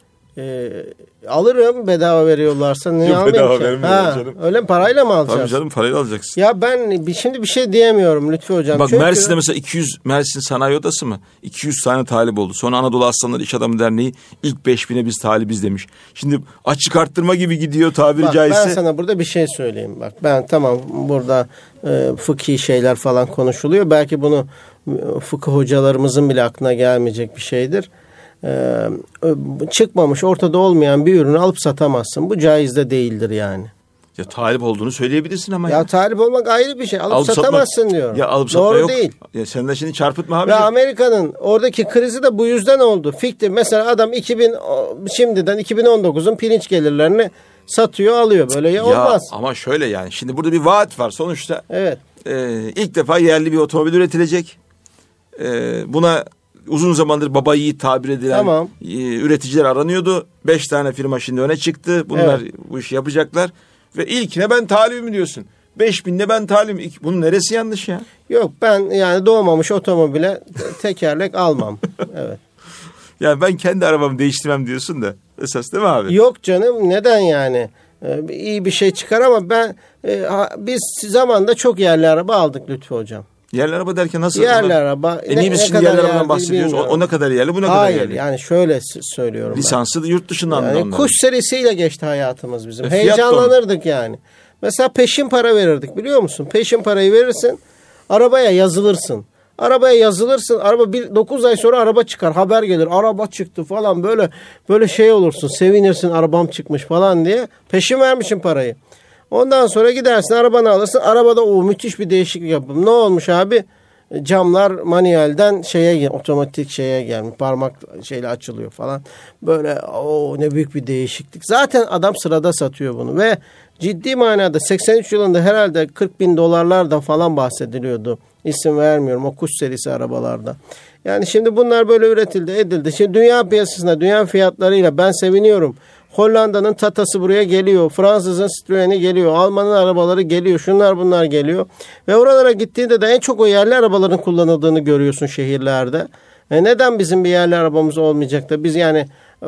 Ee, alırım bedava veriyorlarsa. Ne Yok, almayayım bedava ki? vermiyorlar Ha, canım. öyle mi, parayla mı alacağız? Tabii canım, parayla alacaksın. Ya ben bir, şimdi bir şey diyemiyorum Lütfü Hocam. Bak Çünkü... Mersin'de mesela iki yüz, Mersin Sanayi Odası mı? iki yüz tane talip oldu. Sonra Anadolu Aslanları İş Adamı Derneği ilk beş bine biz talibiz demiş. Şimdi açık arttırma gibi gidiyor tabiri Bak, caizse. ben sana burada bir şey söyleyeyim. Bak ben tamam, burada e, fıkhi şeyler falan konuşuluyor. Belki bunu e, fıkıh hocalarımızın bile aklına gelmeyecek bir şeydir. E, çıkmamış, ortada olmayan bir ürünü alıp satamazsın. Bu caiz de değildir yani. Ya talip olduğunu söyleyebilirsin ama Ya, ya. talip olmak ayrı bir şey. Alıp, Alıp satamazsın satmak, diyorum. Ya alıp satma Doğru yok. değil. Ya sen de şimdi çarpıtma abi. Ve Amerika'nın oradaki krizi de bu yüzden oldu. Fiktir. Mesela adam iki bin şimdiden iki bin on dokuzun pirinç gelirlerini satıyor, alıyor. Böyle ya, olmaz. Ama şöyle yani. Şimdi burada bir vaat var. Sonuçta Evet. e, ilk defa yerli bir otomobil üretilecek. E, buna uzun zamandır baba yiğit tabir edilen Tamam. e, üreticiler aranıyordu. Beş tane firma şimdi öne çıktı. Bunlar Evet. bu işi yapacaklar. Ve ilkine ben talibim diyorsun. Beş binde ben talibim. Bunun neresi yanlış ya? Yok, ben yani doğmamış otomobile tekerlek almam. Evet. Yani ben kendi arabamı değiştirmem diyorsun da. Esas değil mi abi? Yok canım, neden yani? Ee, iyi bir şey çıkar ama ben e, ha, biz zamanında çok yerli araba aldık Lütfü Hocam. Yerli araba derken nasıl? Yerli Ona, araba. E niye biz şimdi yerli arabadan bahsediyoruz? O, o ne kadar yerli, bu ne Hayır, kadar yerli? yani şöyle söylüyorum. Lisansı da yurt dışından yani da kuş serisiyle geçti hayatımız bizim. E, fiyat Heyecanlanırdık yani. Mesela peşin para verirdik, biliyor musun? Peşin parayı verirsin, arabaya yazılırsın. Arabaya yazılırsın. Araba bir dokuz ay sonra araba çıkar. Haber gelir. Araba çıktı falan, böyle böyle şey olursun. Sevinirsin, arabam çıkmış falan diye. Peşin vermişsin parayı. Ondan sonra gidersin, arabanı alırsın. Arabada o müthiş bir değişiklik yapım. Ne olmuş abi? Camlar manuelden şeye, otomatik şeye gelmiş. Parmak şeyle açılıyor falan. Böyle o ne büyük bir değişiklik. Zaten adam sırada satıyor bunu ve ciddi manada seksen üç yılında herhalde kırk bin dolarlardan falan bahsediliyordu. İsim vermiyorum, o kuş serisi arabalarda. Yani şimdi bunlar böyle üretildi, edildi. Şimdi dünya piyasasında, dünya fiyatlarıyla ben seviniyorum. Hollanda'nın Tata'sı buraya geliyor. Fransız'ın Citroen'i geliyor. Alman'ın arabaları geliyor. Şunlar bunlar geliyor. Ve oralara gittiğinde de en çok o yerli arabaların kullanıldığını görüyorsun şehirlerde. E neden bizim bir yerli arabamız olmayacak da biz yani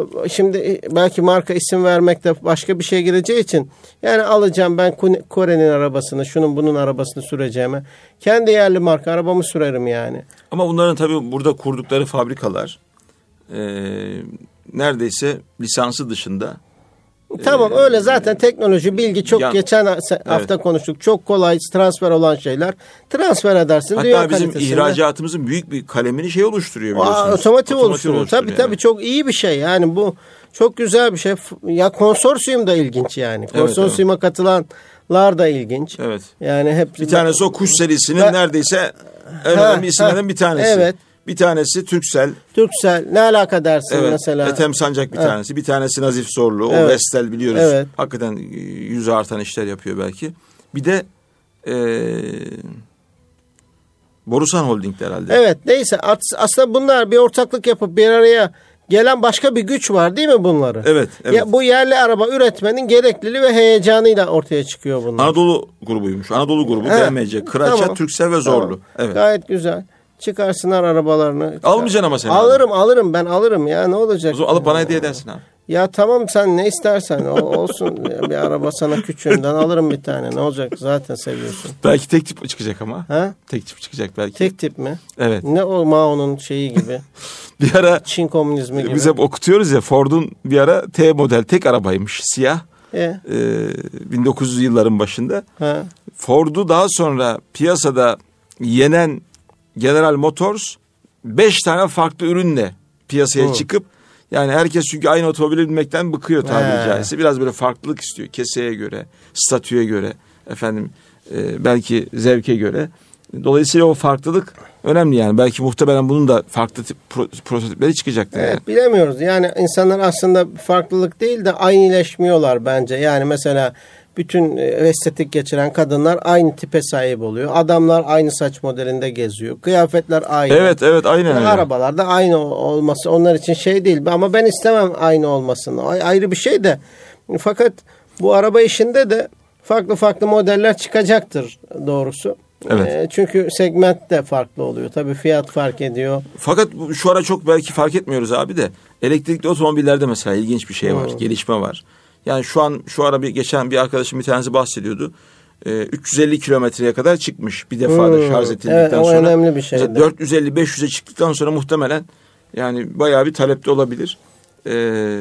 şimdi belki marka isim vermekte başka bir şey gireceği için yani alacağım ben Kore'nin arabasını, şunun bunun arabasını süreceğime kendi yerli marka arabamı sürerim yani. Ama bunların tabii burada kurdukları fabrikalar e, neredeyse lisansı dışında. Tamam ee, öyle zaten teknoloji, bilgi çok, yan, geçen hafta evet. konuştuk. Çok kolay transfer olan şeyler. Transfer edersin. Hatta bizim ihracatımızın büyük bir kalemini şey oluşturuyor biliyorsunuz. Aa, otomotiv, otomotiv oluşturuyor. oluşturuyor. Tabii yani. tabii çok iyi bir şey. Yani bu çok güzel bir şey. Ya konsorsiyum da ilginç yani. Konsorsiyuma evet, evet. katılanlar da ilginç. Evet. Yani hep bir tanesi o kuş serisinin ben, neredeyse en önemli isimlerden bir tanesi. Evet. Bir tanesi Turkcell. Turkcell ne alaka dersin evet, mesela? Ethem Sancak bir evet. tanesi. Bir tanesi Nazif Zorlu. Evet. O Vestel biliyoruz. Evet. Hakikaten yüzü artan işler yapıyor belki. Bir de ee, Borusan Holding herhalde. Evet neyse aslında bunlar bir ortaklık yapıp bir araya gelen başka bir güç var değil mi bunları? Evet. evet. Ya, bu yerli araba üretmenin gerekliliği ve heyecanıyla ortaya çıkıyor bunlar. Anadolu grubuymuş. Anadolu grubu, B M C, Kıraça, tamam. Turkcell ve Zorlu. Tamam. Evet. Gayet güzel. Çıkarsınlar arabalarını. Almayacaksın ama sen. Alırım abi. alırım ben alırım ya, ne olacak? O zaman alıp bana hediye edersin abi. Ya tamam, sen ne istersen o, olsun. Bir araba sana küçüğünden alırım bir tane, ne olacak, zaten seviyorsun. Belki tek tip çıkacak ama. Ha? Tek tip çıkacak belki. Tek tip mi? Evet. Ne o Mao'nun şeyi gibi. Bir ara Çin komünizmi gibi. Biz hep okutuyoruz ya, Ford'un bir ara T model tek arabaymış, siyah. E? Ee, bin dokuz yüz yılların başında. Ha. Ford'u daha sonra piyasada yenen General Motors beş tane farklı ürünle piyasaya Hı. çıkıp Yani herkes çünkü aynı otomobile binmekten bıkıyor tabiri He. caizse. Biraz böyle farklılık istiyor. Keseye göre, statüye göre, efendim e, belki zevke göre. Dolayısıyla o farklılık önemli yani. Belki muhtemelen bunun da farklı tip pro, prototipleri çıkacaktır. Evet, yani. bilemiyoruz. Yani insanlar aslında farklılık değil de aynıleşmiyorlar bence. Yani mesela bütün estetik geçiren kadınlar aynı tipe sahip oluyor. Adamlar aynı saç modelinde geziyor. Kıyafetler aynı. Evet evet aynen yani öyle. arabalar da aynı olması onlar için şey değil. Ama ben istemem aynı olmasını. Ayrı bir şey de. Fakat bu araba işinde de farklı farklı modeller çıkacaktır doğrusu. Evet. E, çünkü segment de farklı oluyor. Tabii fiyat fark ediyor. Fakat bu- şu ara çok belki fark etmiyoruz abi de elektrikli otomobillerde mesela ilginç bir şey var. Hmm. Gelişme var. Yani şu an şu ara bir geçen bir arkadaşım bir tanesi bahsediyordu. Ee, üç yüz elli kilometreye kadar çıkmış bir defada hmm. şarj edildikten evet, o sonra. önemli bir şey. dört yüz elli beş yüze çıktıktan sonra muhtemelen yani bayağı bir talepte olabilir. Ee,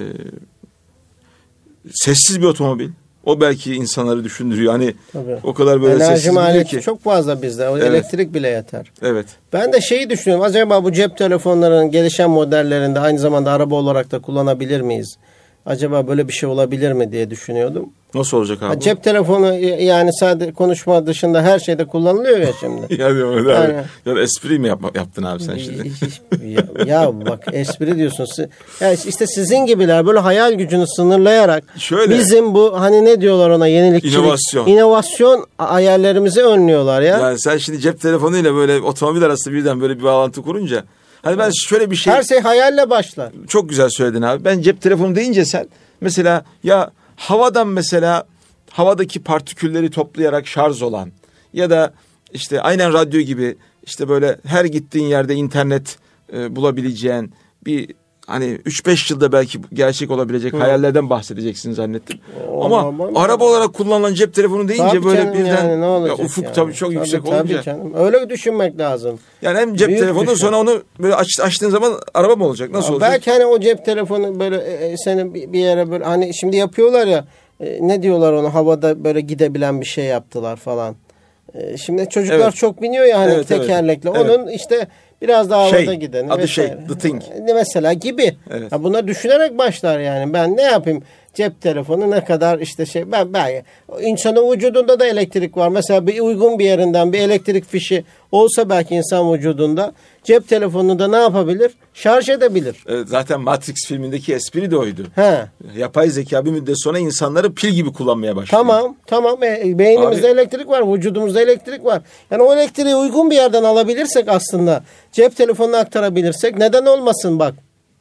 sessiz bir otomobil. O belki insanları düşündürüyor. Hani tabii. O kadar böyle enerji sessiz maliyeti ki. çok fazla bizde. O evet. elektrik bile yeter. Evet. Ben de şeyi düşünüyorum. Acaba bu cep telefonlarının gelişen modellerinde aynı zamanda araba olarak da kullanabilir miyiz? Acaba böyle bir şey olabilir mi diye düşünüyordum. Nasıl olacak abi? Ha, cep telefonu yani sadece konuşma dışında her şeyde kullanılıyor ya şimdi. yani öyle yani, abi. Yani espri mi yapma, yaptın abi sen şimdi? ya, ya bak espri diyorsun. Ya işte sizin gibiler böyle hayal gücünü sınırlayarak Şöyle, bizim bu hani ne diyorlar ona yenilikçilik. İnovasyon. İnovasyon hayallerimizi önlüyorlar ya. Yani sen şimdi cep telefonuyla böyle otomobil arasında birden böyle bir bağlantı kurunca. Hani ben şöyle bir şey... Her şey hayalle başlar. Çok güzel söyledin abi. Ben cep telefonu deyince sen mesela ya havadan mesela havadaki partikülleri toplayarak şarj olan ya da işte aynen radyo gibi işte böyle her gittiğin yerde internet e, bulabileceğin bir hani üç beş yılda belki gerçek olabilecek Hı. hayallerden bahsedeceksin zannettim. O, Ama o, araba o. olarak kullanılan cep telefonu deyince tabii böyle canım, birden yani, ne olacak ya ufuk yani. tabii çok tabii, yüksek tabii olunca. Canım. Öyle düşünmek lazım. Yani hem cep Büyük telefonu düşün. sonra onu böyle aç, açtığın zaman araba mı olacak? Nasıl ya olacak? Belki hani o cep telefonu böyle e, seni bir yere böyle hani şimdi yapıyorlar ya e, ne diyorlar onu havada böyle gidebilen bir şey yaptılar falan. E, şimdi çocuklar evet. çok biniyor ya hani evet, tekerlekle. Evet. Onun evet. işte biraz daha havada şey, giden. Adı şey, the thing. Mesela gibi. Evet. Ya bunlar düşünerek başlar yani. Ben ne yapayım? Cep telefonu ne kadar işte şey ben ben insanın vücudunda da elektrik var. Mesela bir uygun bir yerinden bir elektrik fişi olsa belki insan vücudunda cep telefonunda ne yapabilir? Şarj edebilir. Evet, zaten Matrix filmindeki espri de oydu. He. Yapay zeka bir müddet sonra insanları pil gibi kullanmaya başlıyor. Tamam, tamam. E, beynimizde Abi, elektrik var, vücudumuzda elektrik var. Yani o elektriği uygun bir yerden alabilirsek aslında cep telefonuna aktarabilirsek neden olmasın bak.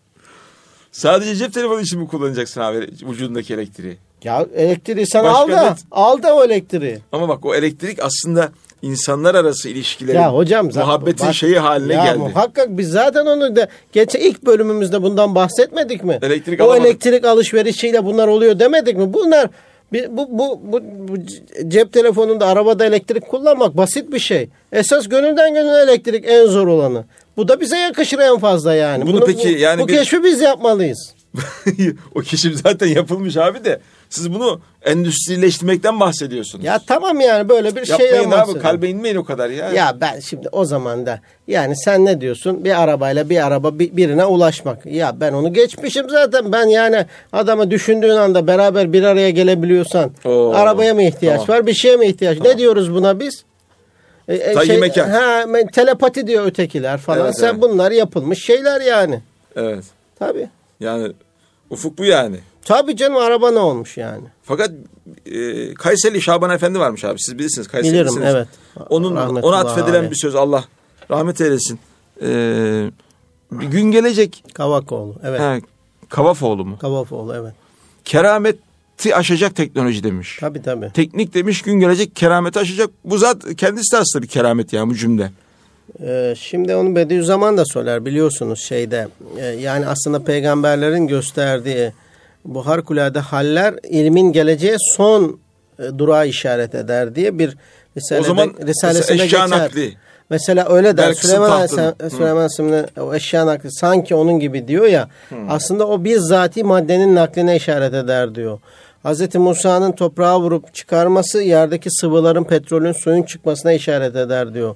Sadece cep telefonu için mi kullanacaksın abi vücudundaki elektriği? Ya elektriği sen Başka al da, net. al da o elektriği. Ama bak o elektrik aslında insanlar arası ilişkilerin ya hocam, muhabbetin bak, şeyi haline ya geldi. Muhakkak biz zaten onu da geçen ilk bölümümüzde bundan bahsetmedik mi? Elektrik o alamadık. elektrik alışverişiyle bunlar oluyor demedik mi? Bunlar bu, bu, bu, bu cep telefonunda arabada elektrik kullanmak basit bir şey. Esas gönülden gönüle elektrik en zor olanı. Bu da bize yakışır en fazla yani. Bunu Bunu, peki bu, yani bu bir... keşfi biz yapmalıyız. O keşif zaten yapılmış abi de siz bunu endüstrileştirmekten bahsediyorsunuz. Ya tamam yani böyle bir şey yapmayın yapmayın abi, kalbe inmeyin o kadar ya. Ya ben şimdi o zaman da yani sen ne diyorsun? Bir arabayla bir araba birine ulaşmak. Ya ben onu geçmişim zaten. Ben yani adamı düşündüğün anda beraber bir araya gelebiliyorsan Oo, arabaya mı ihtiyaç tamam. var? Bir şeye mi ihtiyaç? Tamam. Ne diyoruz buna biz? E, şey, mekan. Ha, telepati diyor ötekiler falan. Evet, sen evet. bunlar yapılmış şeyler yani. Evet. Tabii. Yani ufuk bu yani. Tabii canım, araba ne olmuş yani. Fakat e, Kayseri Şaban Efendi varmış abi. Siz bilirsiniz Kayseri'lisiniz. Bilirim evet. Onun ona atfedilen abi. bir söz, Allah rahmet eylesin. Ee, bir gün gelecek. Kavakoğlu evet. He, Kavafoğlu mu? Kavafoğlu evet. Kerameti aşacak teknoloji demiş. Tabii tabii. Teknik demiş, gün gelecek kerameti aşacak. Bu zat kendisi de aslında bir keramet yani bu cümle. Ee, şimdi onu Bediüzzaman da söyler biliyorsunuz şeyde. Ee, yani aslında peygamberlerin gösterdiği bu harikulade haller ilmin geleceğe son e, durağı işaret eder diye bir risalede, o zaman risalesinde eşya geçer. nakli. Mesela öyle der. Süleyman Süleyman Süleyman o eşya nakli sanki onun gibi diyor ya. Hı. Aslında o bizzati maddenin nakline işaret eder diyor. Hazreti Musa'nın toprağa vurup çıkarması yerdeki sıvıların, petrolün, suyun çıkmasına işaret eder diyor.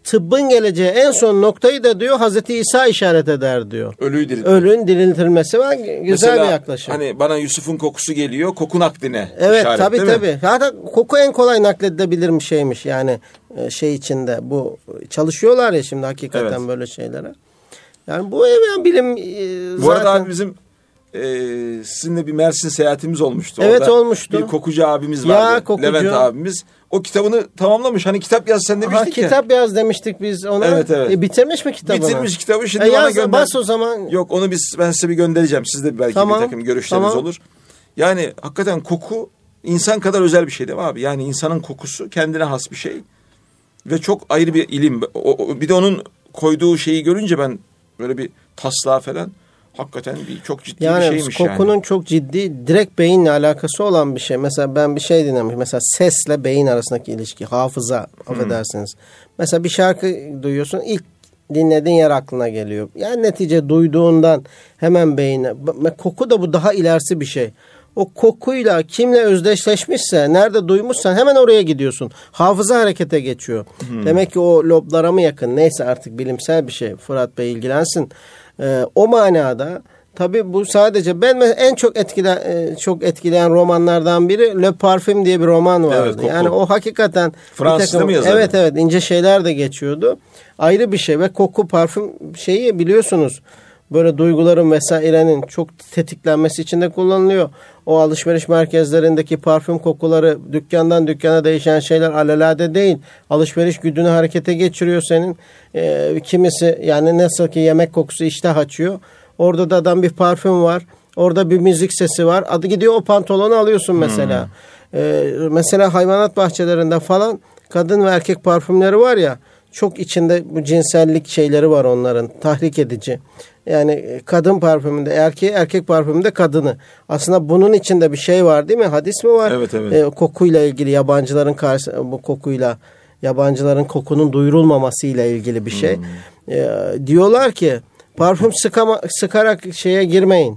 tıbbın geleceği en son noktayı da diyor Hazreti İsa işaret eder diyor. Ölüyü diriltmek. Ölünün diriltilmesi var. Güzel Mesela, bir yaklaşım. hani bana Yusuf'un kokusu geliyor, koku nakline evet, işaret tabii, değil tabii. mi? Hatta koku en kolay nakledilebilir bir şeymiş. Yani şey içinde bu çalışıyorlar ya şimdi hakikaten evet. böyle şeylere. Yani bu yani bilim bu zaten... arada abi bizim e, sizinle bir Mersin seyahatimiz olmuştu. Evet, orada olmuştu. Bir kokucu abimiz Ya, vardı. kokucu. Levent abimiz. O kitabını tamamlamış. Hani kitap yaz sen demiştik ha, ya. kitap yaz demiştik biz ona. Evet, evet. E, bitirmiş mi kitabını? Bitirmiş kitabı şimdi e, bana yaz, gönder. Bas o zaman. Yok onu biz ben size bir göndereceğim. Sizde belki tamam, bir takım görüşleriniz tamam. olur. Yani hakikaten koku insan kadar özel bir şey değil mi abi? Yani insanın kokusu kendine has bir şey. Ve çok ayrı bir ilim. O, o, bir de onun koyduğu şeyi görünce ben böyle bir taslağı falan hakikaten bir çok ciddi yani, bir şeymiş yani. Kokunun çok ciddi direkt beyinle alakası olan bir şey. Mesela ben bir şey dinlemişim. Mesela sesle beyin arasındaki ilişki. Hafıza hmm. affedersiniz. Mesela bir şarkı duyuyorsun. İlk dinlediğin yer aklına geliyor. Yani netice duyduğundan hemen beyine. Koku da bu daha ilerisi bir şey. O kokuyla kimle özdeşleşmişse, nerede duymuşsan hemen oraya gidiyorsun. Hafıza harekete geçiyor. Hmm. Demek ki o loblara mı yakın? Neyse artık bilimsel bir şey. Fırat Bey ilgilensin. Ee, o manada tabii bu sadece ben en çok etkilen çok etkileyen romanlardan biri Le Parfüm diye bir roman vardı. Evet, yani o hakikaten Fransız'da mı yazardı? Evet evet ince şeyler de geçiyordu. Ayrı bir şey ve koku parfüm şeyi biliyorsunuz. Böyle duyguların vesairenin çok tetiklenmesi için de kullanılıyor. O alışveriş merkezlerindeki parfüm kokuları dükkandan dükkana değişen şeyler alelade değil. Alışveriş güdünü harekete geçiriyor senin. Ee, kimisi yani nasıl ki yemek kokusu iştah açıyor. Orada da adam bir parfüm var. Orada bir müzik sesi var. Adı gidiyor o pantolonu alıyorsun mesela. Hmm. Ee, mesela hayvanat bahçelerinde falan kadın ve erkek parfümleri var ya. Çok içinde bu cinsellik şeyleri var onların. Tahrik edici. Yani kadın parfümünde erkeği, erkek parfümünde kadını. Aslında bunun içinde bir şey var değil mi? Hadis mi var? Evet, evet. E, kokuyla ilgili yabancıların karşı bu kokuyla yabancıların kokunun duyurulmaması ile ilgili bir şey. Hmm. E, diyorlar ki parfüm sıkama, sıkarak şeye girmeyin.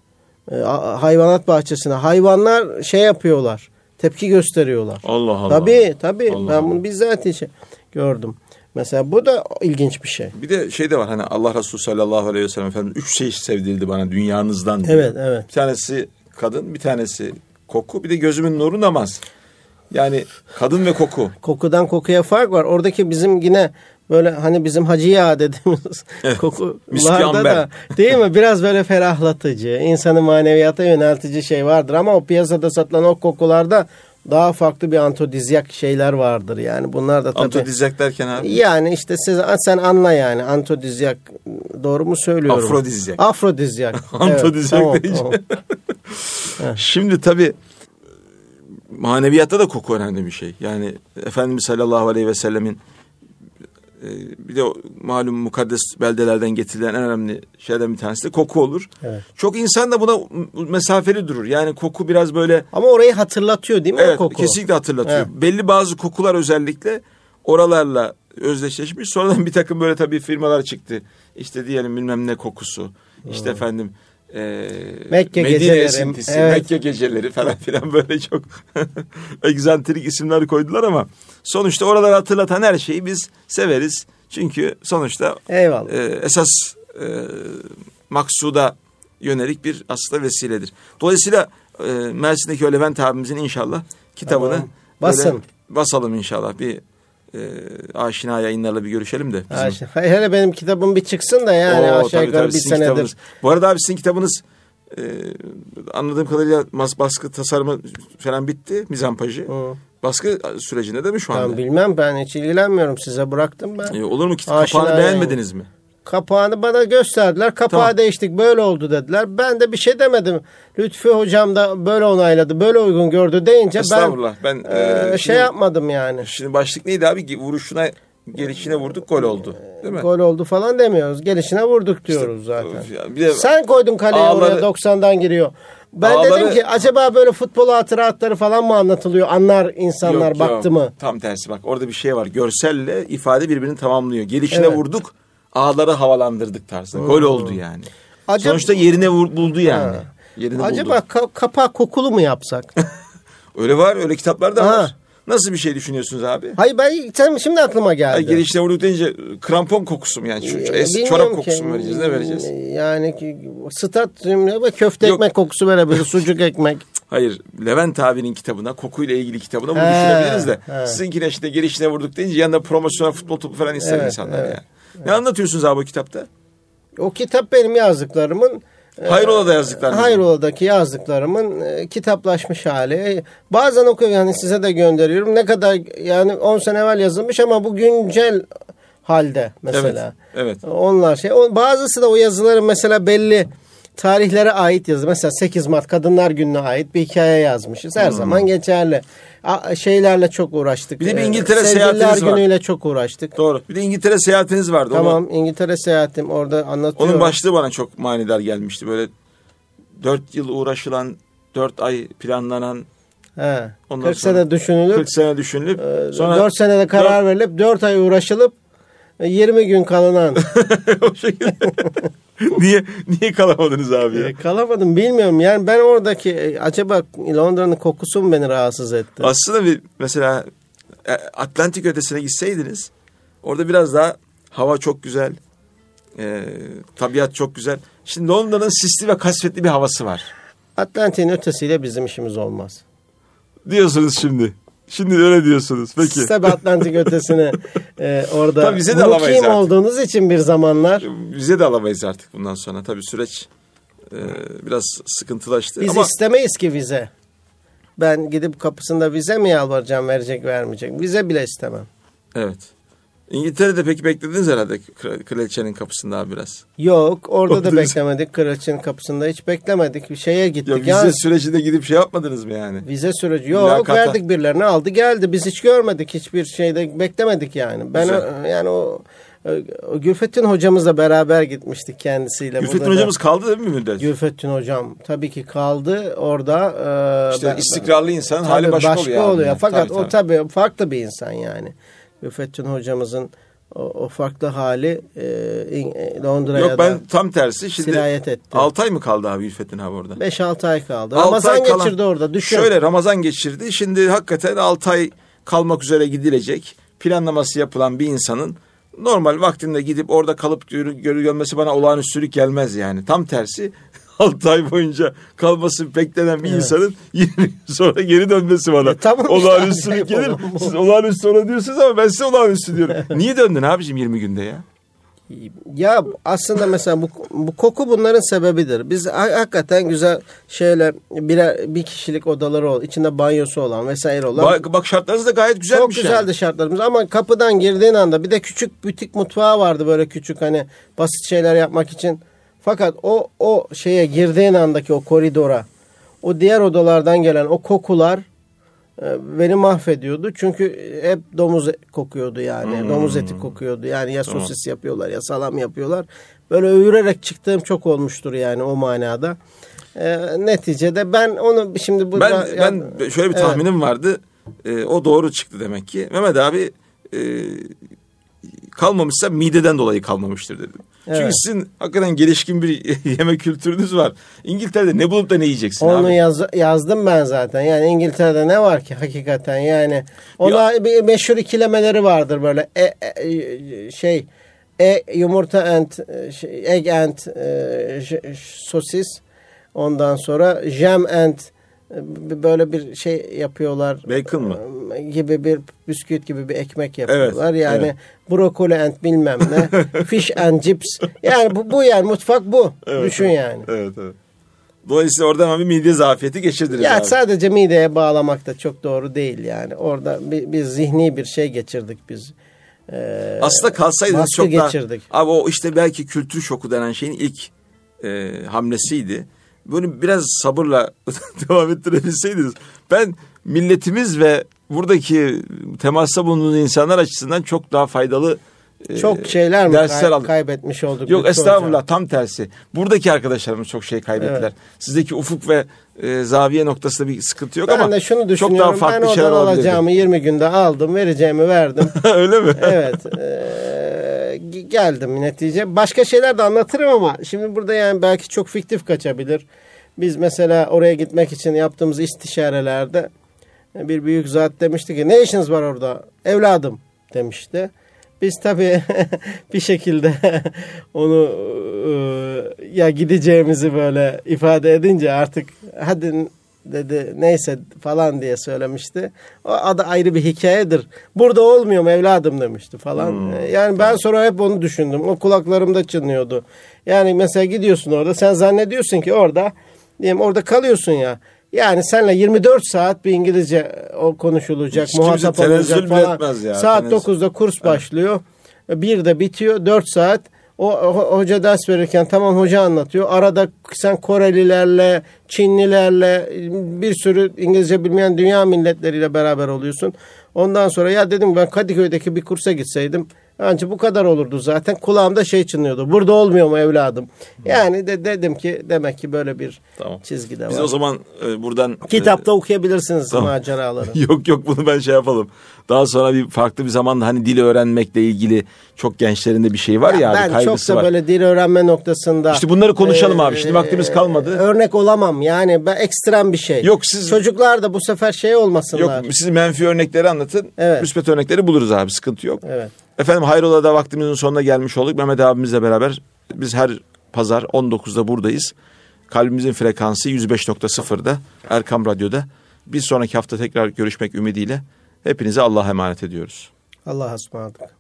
E, hayvanat bahçesine. Hayvanlar şey yapıyorlar. Tepki gösteriyorlar. Allah Allah. Tabii tabii. Allah ben Allah. bunu bizzat hiç gördüm. Mesela bu da ilginç bir şey. Bir de şey de var hani Allah Resulü sallallahu aleyhi ve sellem Efendimiz üç şey sevdirildi bana dünyanızdan diyor. Evet evet. Bir tanesi kadın, bir tanesi koku, bir de gözümün nuru namaz. Yani kadın ve koku. Kokudan kokuya fark var. Oradaki bizim yine böyle hani bizim hacı yağı dediğimiz evet. kokularda da değil mi? Biraz böyle ferahlatıcı, insanı maneviyata yöneltici şey vardır. Ama o piyasada satılan o kokularda daha farklı bir antodizyak şeyler vardır. Yani bunlar da tabii. Antodizyak derken abi? Yani işte siz, sen anla yani. Antodizyak doğru mu söylüyorum? Afrodizyak. Afrodizyak. Antodizyak evet, deyince. tamam, tamam. Şimdi tabii maneviyatta da koku önemli bir şey. Yani Efendimiz sallallahu aleyhi ve sellemin bir de malum mukaddes beldelerden getirilen en önemli şeylerden bir tanesi de koku olur. Evet. Çok insan da buna mesafeli durur. Yani koku biraz böyle... Ama orayı hatırlatıyor değil mi evet, o koku? Kesinlikle hatırlatıyor. Evet. Belli bazı kokular özellikle oralarla özdeşleşmiş. Sonradan bir takım böyle tabii firmalar çıktı. İşte diyelim bilmem ne kokusu. İşte hmm. efendim... E, Mekke Medine geceleri, esintisi, evet. Mekke geceleri falan filan böyle çok egzantrik isimler koydular ama sonuçta oraları hatırlatan her şeyi biz severiz. Çünkü sonuçta e, esas e, maksuda yönelik bir aslında vesiledir. Dolayısıyla e, Mersin'deki o Levent abimizin inşallah kitabını tamam. Basın. basalım inşallah. Bir e, aşina yayınlarla bir görüşelim de. Bizim... Hele benim kitabım bir çıksın da yani Oo, aşağı yukarı bir senedir. Kitabınız. Bu arada abi sizin kitabınız e, anladığım kadarıyla baskı tasarımı falan bitti. Mizampajı. Hı. Baskı sürecinde değil mi şu anda? Ben bilmem, ben hiç ilgilenmiyorum, size bıraktım ben. E, olur mu ki kapağını beğenmediniz mi? Kapağını bana gösterdiler. Kapağı tamam. değiştik, böyle oldu dediler. Ben de bir şey demedim. Lütfü hocam da böyle onayladı, böyle uygun gördü deyince ben, ben e, e, şey şimdi, yapmadım yani. Şimdi başlık neydi abi? Vuruşuna, gelişine vurduk, gol oldu. Değil mi? Gol oldu falan demiyoruz. Gelişine vurduk diyoruz işte, zaten. Bir de, Sen koydun kaleye ağları, oraya doksandan giriyor. Ben ağları, dedim ki acaba böyle futbol hatıratları falan mı anlatılıyor? Anlar insanlar yok, baktı yok. mı? Tam tersi bak, orada bir şey var. Görselle ifade birbirini tamamlıyor. Gelişine evet. vurduk. Ağları havalandırdık tarzında. Hmm. Gol oldu yani. Acaba, Sonuçta yerine vur, buldu yani. Yerine acaba buldu. Ka- kapağı kokulu mu yapsak? Öyle var, öyle kitaplar da ha. var. Nasıl bir şey düşünüyorsunuz abi? Hayır ben sen şimdi aklıma geldi. Ay, girişine vurduk deyince krampon kokusu mu yani? Şu, şu eski çorap kokusu mu vereceğiz? Ne vereceğiz? Yani stadyum ve köfte Yok. ekmek kokusu verebilir. Sucuk ekmek. Hayır. Levent abinin kitabına, kokuyla ilgili kitabına bunu düşünebiliriz de. He. Sizinkine işte girişine vurduk deyince yanında promosyonel futbol topu falan ister Evet, insanlar evet, yani. Evet. Ne anlatıyorsunuz abi o kitapta? O kitap benim yazdıklarımın Hayrola'da yazdıklarınız. Hayrola'daki yazdıklarımın e, kitaplaşmış hali. Bazen okuyorum yani size de gönderiyorum. Ne kadar yani on sene evvel yazılmış ama bu güncel halde mesela. Evet. evet. Onlar şey. O, bazısı da o yazıların mesela belli tarihlere ait yazı. Mesela sekiz Mart Kadınlar Günü'ne ait bir hikaye yazmışız. Her hmm. zaman geçerli. A, şeylerle çok uğraştık. Bir de bir İngiltere ee, seyahatiniz var. Sevgililer Günü'yle çok uğraştık. Doğru. Bir de İngiltere seyahatiniz vardı. Tamam. Onu, İngiltere seyahatim orada anlatıyorum. onun başlığı bana çok manidar gelmişti. Böyle dört yıl uğraşılan, dört ay planlanan. He. kırk sene düşünülüp. kırk sene düşünülüp. E, sonra dört senede karar dört, verilip dört ay uğraşılıp yirmi gün kalınan. O şekilde. niye niye kalamadınız abi ya? E, kalamadım bilmiyorum. Yani ben oradaki e, acaba Londra'nın kokusu mu beni rahatsız etti? Aslında bir mesela Atlantik ötesine gitseydiniz orada biraz daha hava çok güzel. E, tabiat çok güzel. Şimdi Londra'nın sisli ve kasvetli bir havası var. Atlantik'in ötesiyle bizim işimiz olmaz. Diyorsunuz şimdi. Şimdi öyle diyorsunuz. Peki. Siz tabii Atlantik ötesine e, orada tabii bize de alamayız artık. olduğunuz için bir zamanlar. Bize de alamayız artık bundan sonra. Tabii süreç e, biraz sıkıntılaştı. Biz ama istemeyiz ki vize. Ben gidip kapısında vize mi yalvaracağım, verecek vermeyecek. Vize bile istemem. Evet. İngiltere'de peki beklediniz herhalde kraliçenin kapısında abi biraz. Yok orada Orada da beklemedik. Kraliçenin kapısında hiç beklemedik. Bir şeye gittik. Ya vize yani, sürecinde gidip şey yapmadınız mı yani? Vize süreci yok. Mülakata. Verdik birilerine aldı geldi. Biz hiç görmedik. Hiçbir şeyde beklemedik yani. Ben o, yani o, o Gülfettin hocamızla beraber gitmiştik kendisiyle. Gülfettin Burada hocamız da, kaldı değil mi müddet? Gülfettin hocam tabii ki kaldı orada. E, işte ben, istikrarlı insan hali başka, başka oluyor. oluyor. Yani. Fakat tabii, o tabii. tabii farklı bir insan yani. Gülfettin hocamızın o, o farklı hali e, Londra'ya Yok ben tam tersi. Şimdi sirayet etti. altı ay mı kaldı abi Gülfettin abi orada? beş altı ay kaldı. Ramazan ay kalan, geçirdi orada. Düşün. Şöyle Ramazan geçirdi. Şimdi hakikaten altı ay kalmak üzere gidilecek. Planlaması yapılan bir insanın normal vaktinde gidip orada kalıp görü, görü görmesi bana olağanüstülük gelmez yani. Tam tersi altı ay boyunca kalması beklenen bir evet. insanın yirmi gün sonra geri dönmesi bana. E, tamam olağanüstülük işte, gelir. Siz olağanüstü ona diyorsunuz ama ben size olağanüstü diyorum. Niye döndün abicim yirmi günde ya? Ya aslında mesela bu, bu koku bunların sebebidir. Biz hakikaten güzel şeyler birer, bir kişilik odaları ol, içinde banyosu olan vesaire olan. Bak, bak şartlarınız da gayet güzelmiş. Çok güzeldi yani. Şartlarımız ama kapıdan girdiğin anda bir de küçük butik mutfağı vardı böyle küçük hani basit şeyler yapmak için. Fakat o o şeye girdiğin andaki o koridora, o diğer odalardan gelen o kokular e, beni mahvediyordu. Çünkü hep domuz kokuyordu yani. Hmm. Domuz eti kokuyordu. Yani ya tamam. sosis yapıyorlar ya salam yapıyorlar. Böyle övürerek çıktığım çok olmuştur yani o manada. E, neticede ben onu şimdi bu ben ben şöyle bir tahminim evet. vardı. E, o doğru çıktı demek ki. Mehmet abi e, kalmamışsa mideden dolayı kalmamıştır dedim. Evet. Çünkü sizin hakikaten gelişkin bir yemek kültürünüz var. İngiltere'de ne bulup da ne yiyeceksin Onu abi? Onu yaz, yazdım ben zaten. Yani İngiltere'de ne var ki hakikaten yani. Ona ya, bir meşhur ikilemeleri vardır böyle. E, e, şey e, yumurta and şey, egg and e, j, sosis. Ondan sonra jam and böyle bir şey yapıyorlar. Bacon mı? Gibi bir bisküvit gibi bir ekmek yapıyorlar. Evet, yani evet. brokoli and bilmem ne. Fish and chips. Yani bu, bu yani mutfak bu. Evet, düşün evet. yani. Evet evet. Dolayısıyla orada ama bir mide zafiyeti geçirdiniz ya abi. Sadece mideye bağlamak da çok doğru değil yani. Orada bir, bir zihni bir şey geçirdik biz. Ee, Aslında kalsaydınız çok geçirdik. daha... Abi o işte belki kültür şoku denen şeyin ilk e, hamlesiydi. Böyle biraz sabırla devam ettirebilseydiniz. Ben milletimiz ve buradaki temasta bulunduğunuz insanlar açısından çok daha faydalı çok e, şeyler mi kay- kaybetmiş olduk? Yok estağfurullah hocam. Tam tersi. Buradaki arkadaşlarımız çok şey kaybettiler. Evet. Sizdeki ufuk ve e, zaviye noktasında bir sıkıntı yok ben ama de şunu düşünüyorum. Çok daha farklı ben şeyler olabilirdi. Alacağımı yirmi günde aldım, vereceğimi verdim. Öyle mi? Evet. E, geldim netice. Başka şeyler de anlatırım ama şimdi burada yani belki çok fiktif kaçabilir. Biz mesela oraya gitmek için yaptığımız istişarelerde bir büyük zat demişti ki ne işiniz var orada evladım demişti. Biz tabii bir şekilde onu ya gideceğimizi böyle ifade edince artık hadi dedi neyse falan diye söylemişti. O adı ayrı bir hikayedir. Burada olmuyor mu evladım demişti falan. Hmm, yani ben tamam. Sonra hep onu düşündüm. O kulaklarımda çınlıyordu. Yani mesela gidiyorsun orada sen zannediyorsun ki orada diyelim orada kalıyorsun ya. Yani seninle yirmi dört saat bir İngilizce o konuşulacak, hiç muhatap olacak falan. Ya, saat tenezzül. dokuzda kurs başlıyor. birde bitiyor. dört saat. O, o hoca ders verirken tamam hoca anlatıyor. Arada sen Korelilerle, Çinlilerle bir sürü İngilizce bilmeyen dünya milletleriyle beraber oluyorsun. Ondan sonra ya dedim ben Kadıköy'deki bir kursa gitseydim ancak bu kadar olurdu zaten. Kulağımda şey çınlıyordu. Burada olmuyor mu evladım? Yani de, dedim ki demek ki böyle bir tamam. çizgi de var. Biz o zaman e, buradan... Kitapta e, okuyabilirsiniz tamam. maceraları. yok yok bunu ben şey yapalım. Daha sonra bir farklı bir zamanda hani dil öğrenmekle ilgili çok gençlerinde bir şey var ya. ya ben çok da var. Böyle dil öğrenme noktasında. İşte bunları konuşalım e, abi. Şimdi vaktimiz kalmadı. Örnek olamam. Yani ben ekstrem bir şey. Yok siz... Çocuklar da bu sefer şey olmasınlar. Yok siz menfi örnekleri anlatın. Evet. Müspet örnekleri buluruz abi. Sıkıntı yok. Evet. Efendim hayrola da vaktimizin sonuna gelmiş olduk. Mehmet abimizle beraber biz her pazar on dokuzda buradayız. Kalbimizin frekansı yüz beş nokta sıfırda Erkam Radyo'da. Bir sonraki hafta tekrar görüşmek ümidiyle hepinize Allah'a emanet ediyoruz. Allah'a ısmarladık.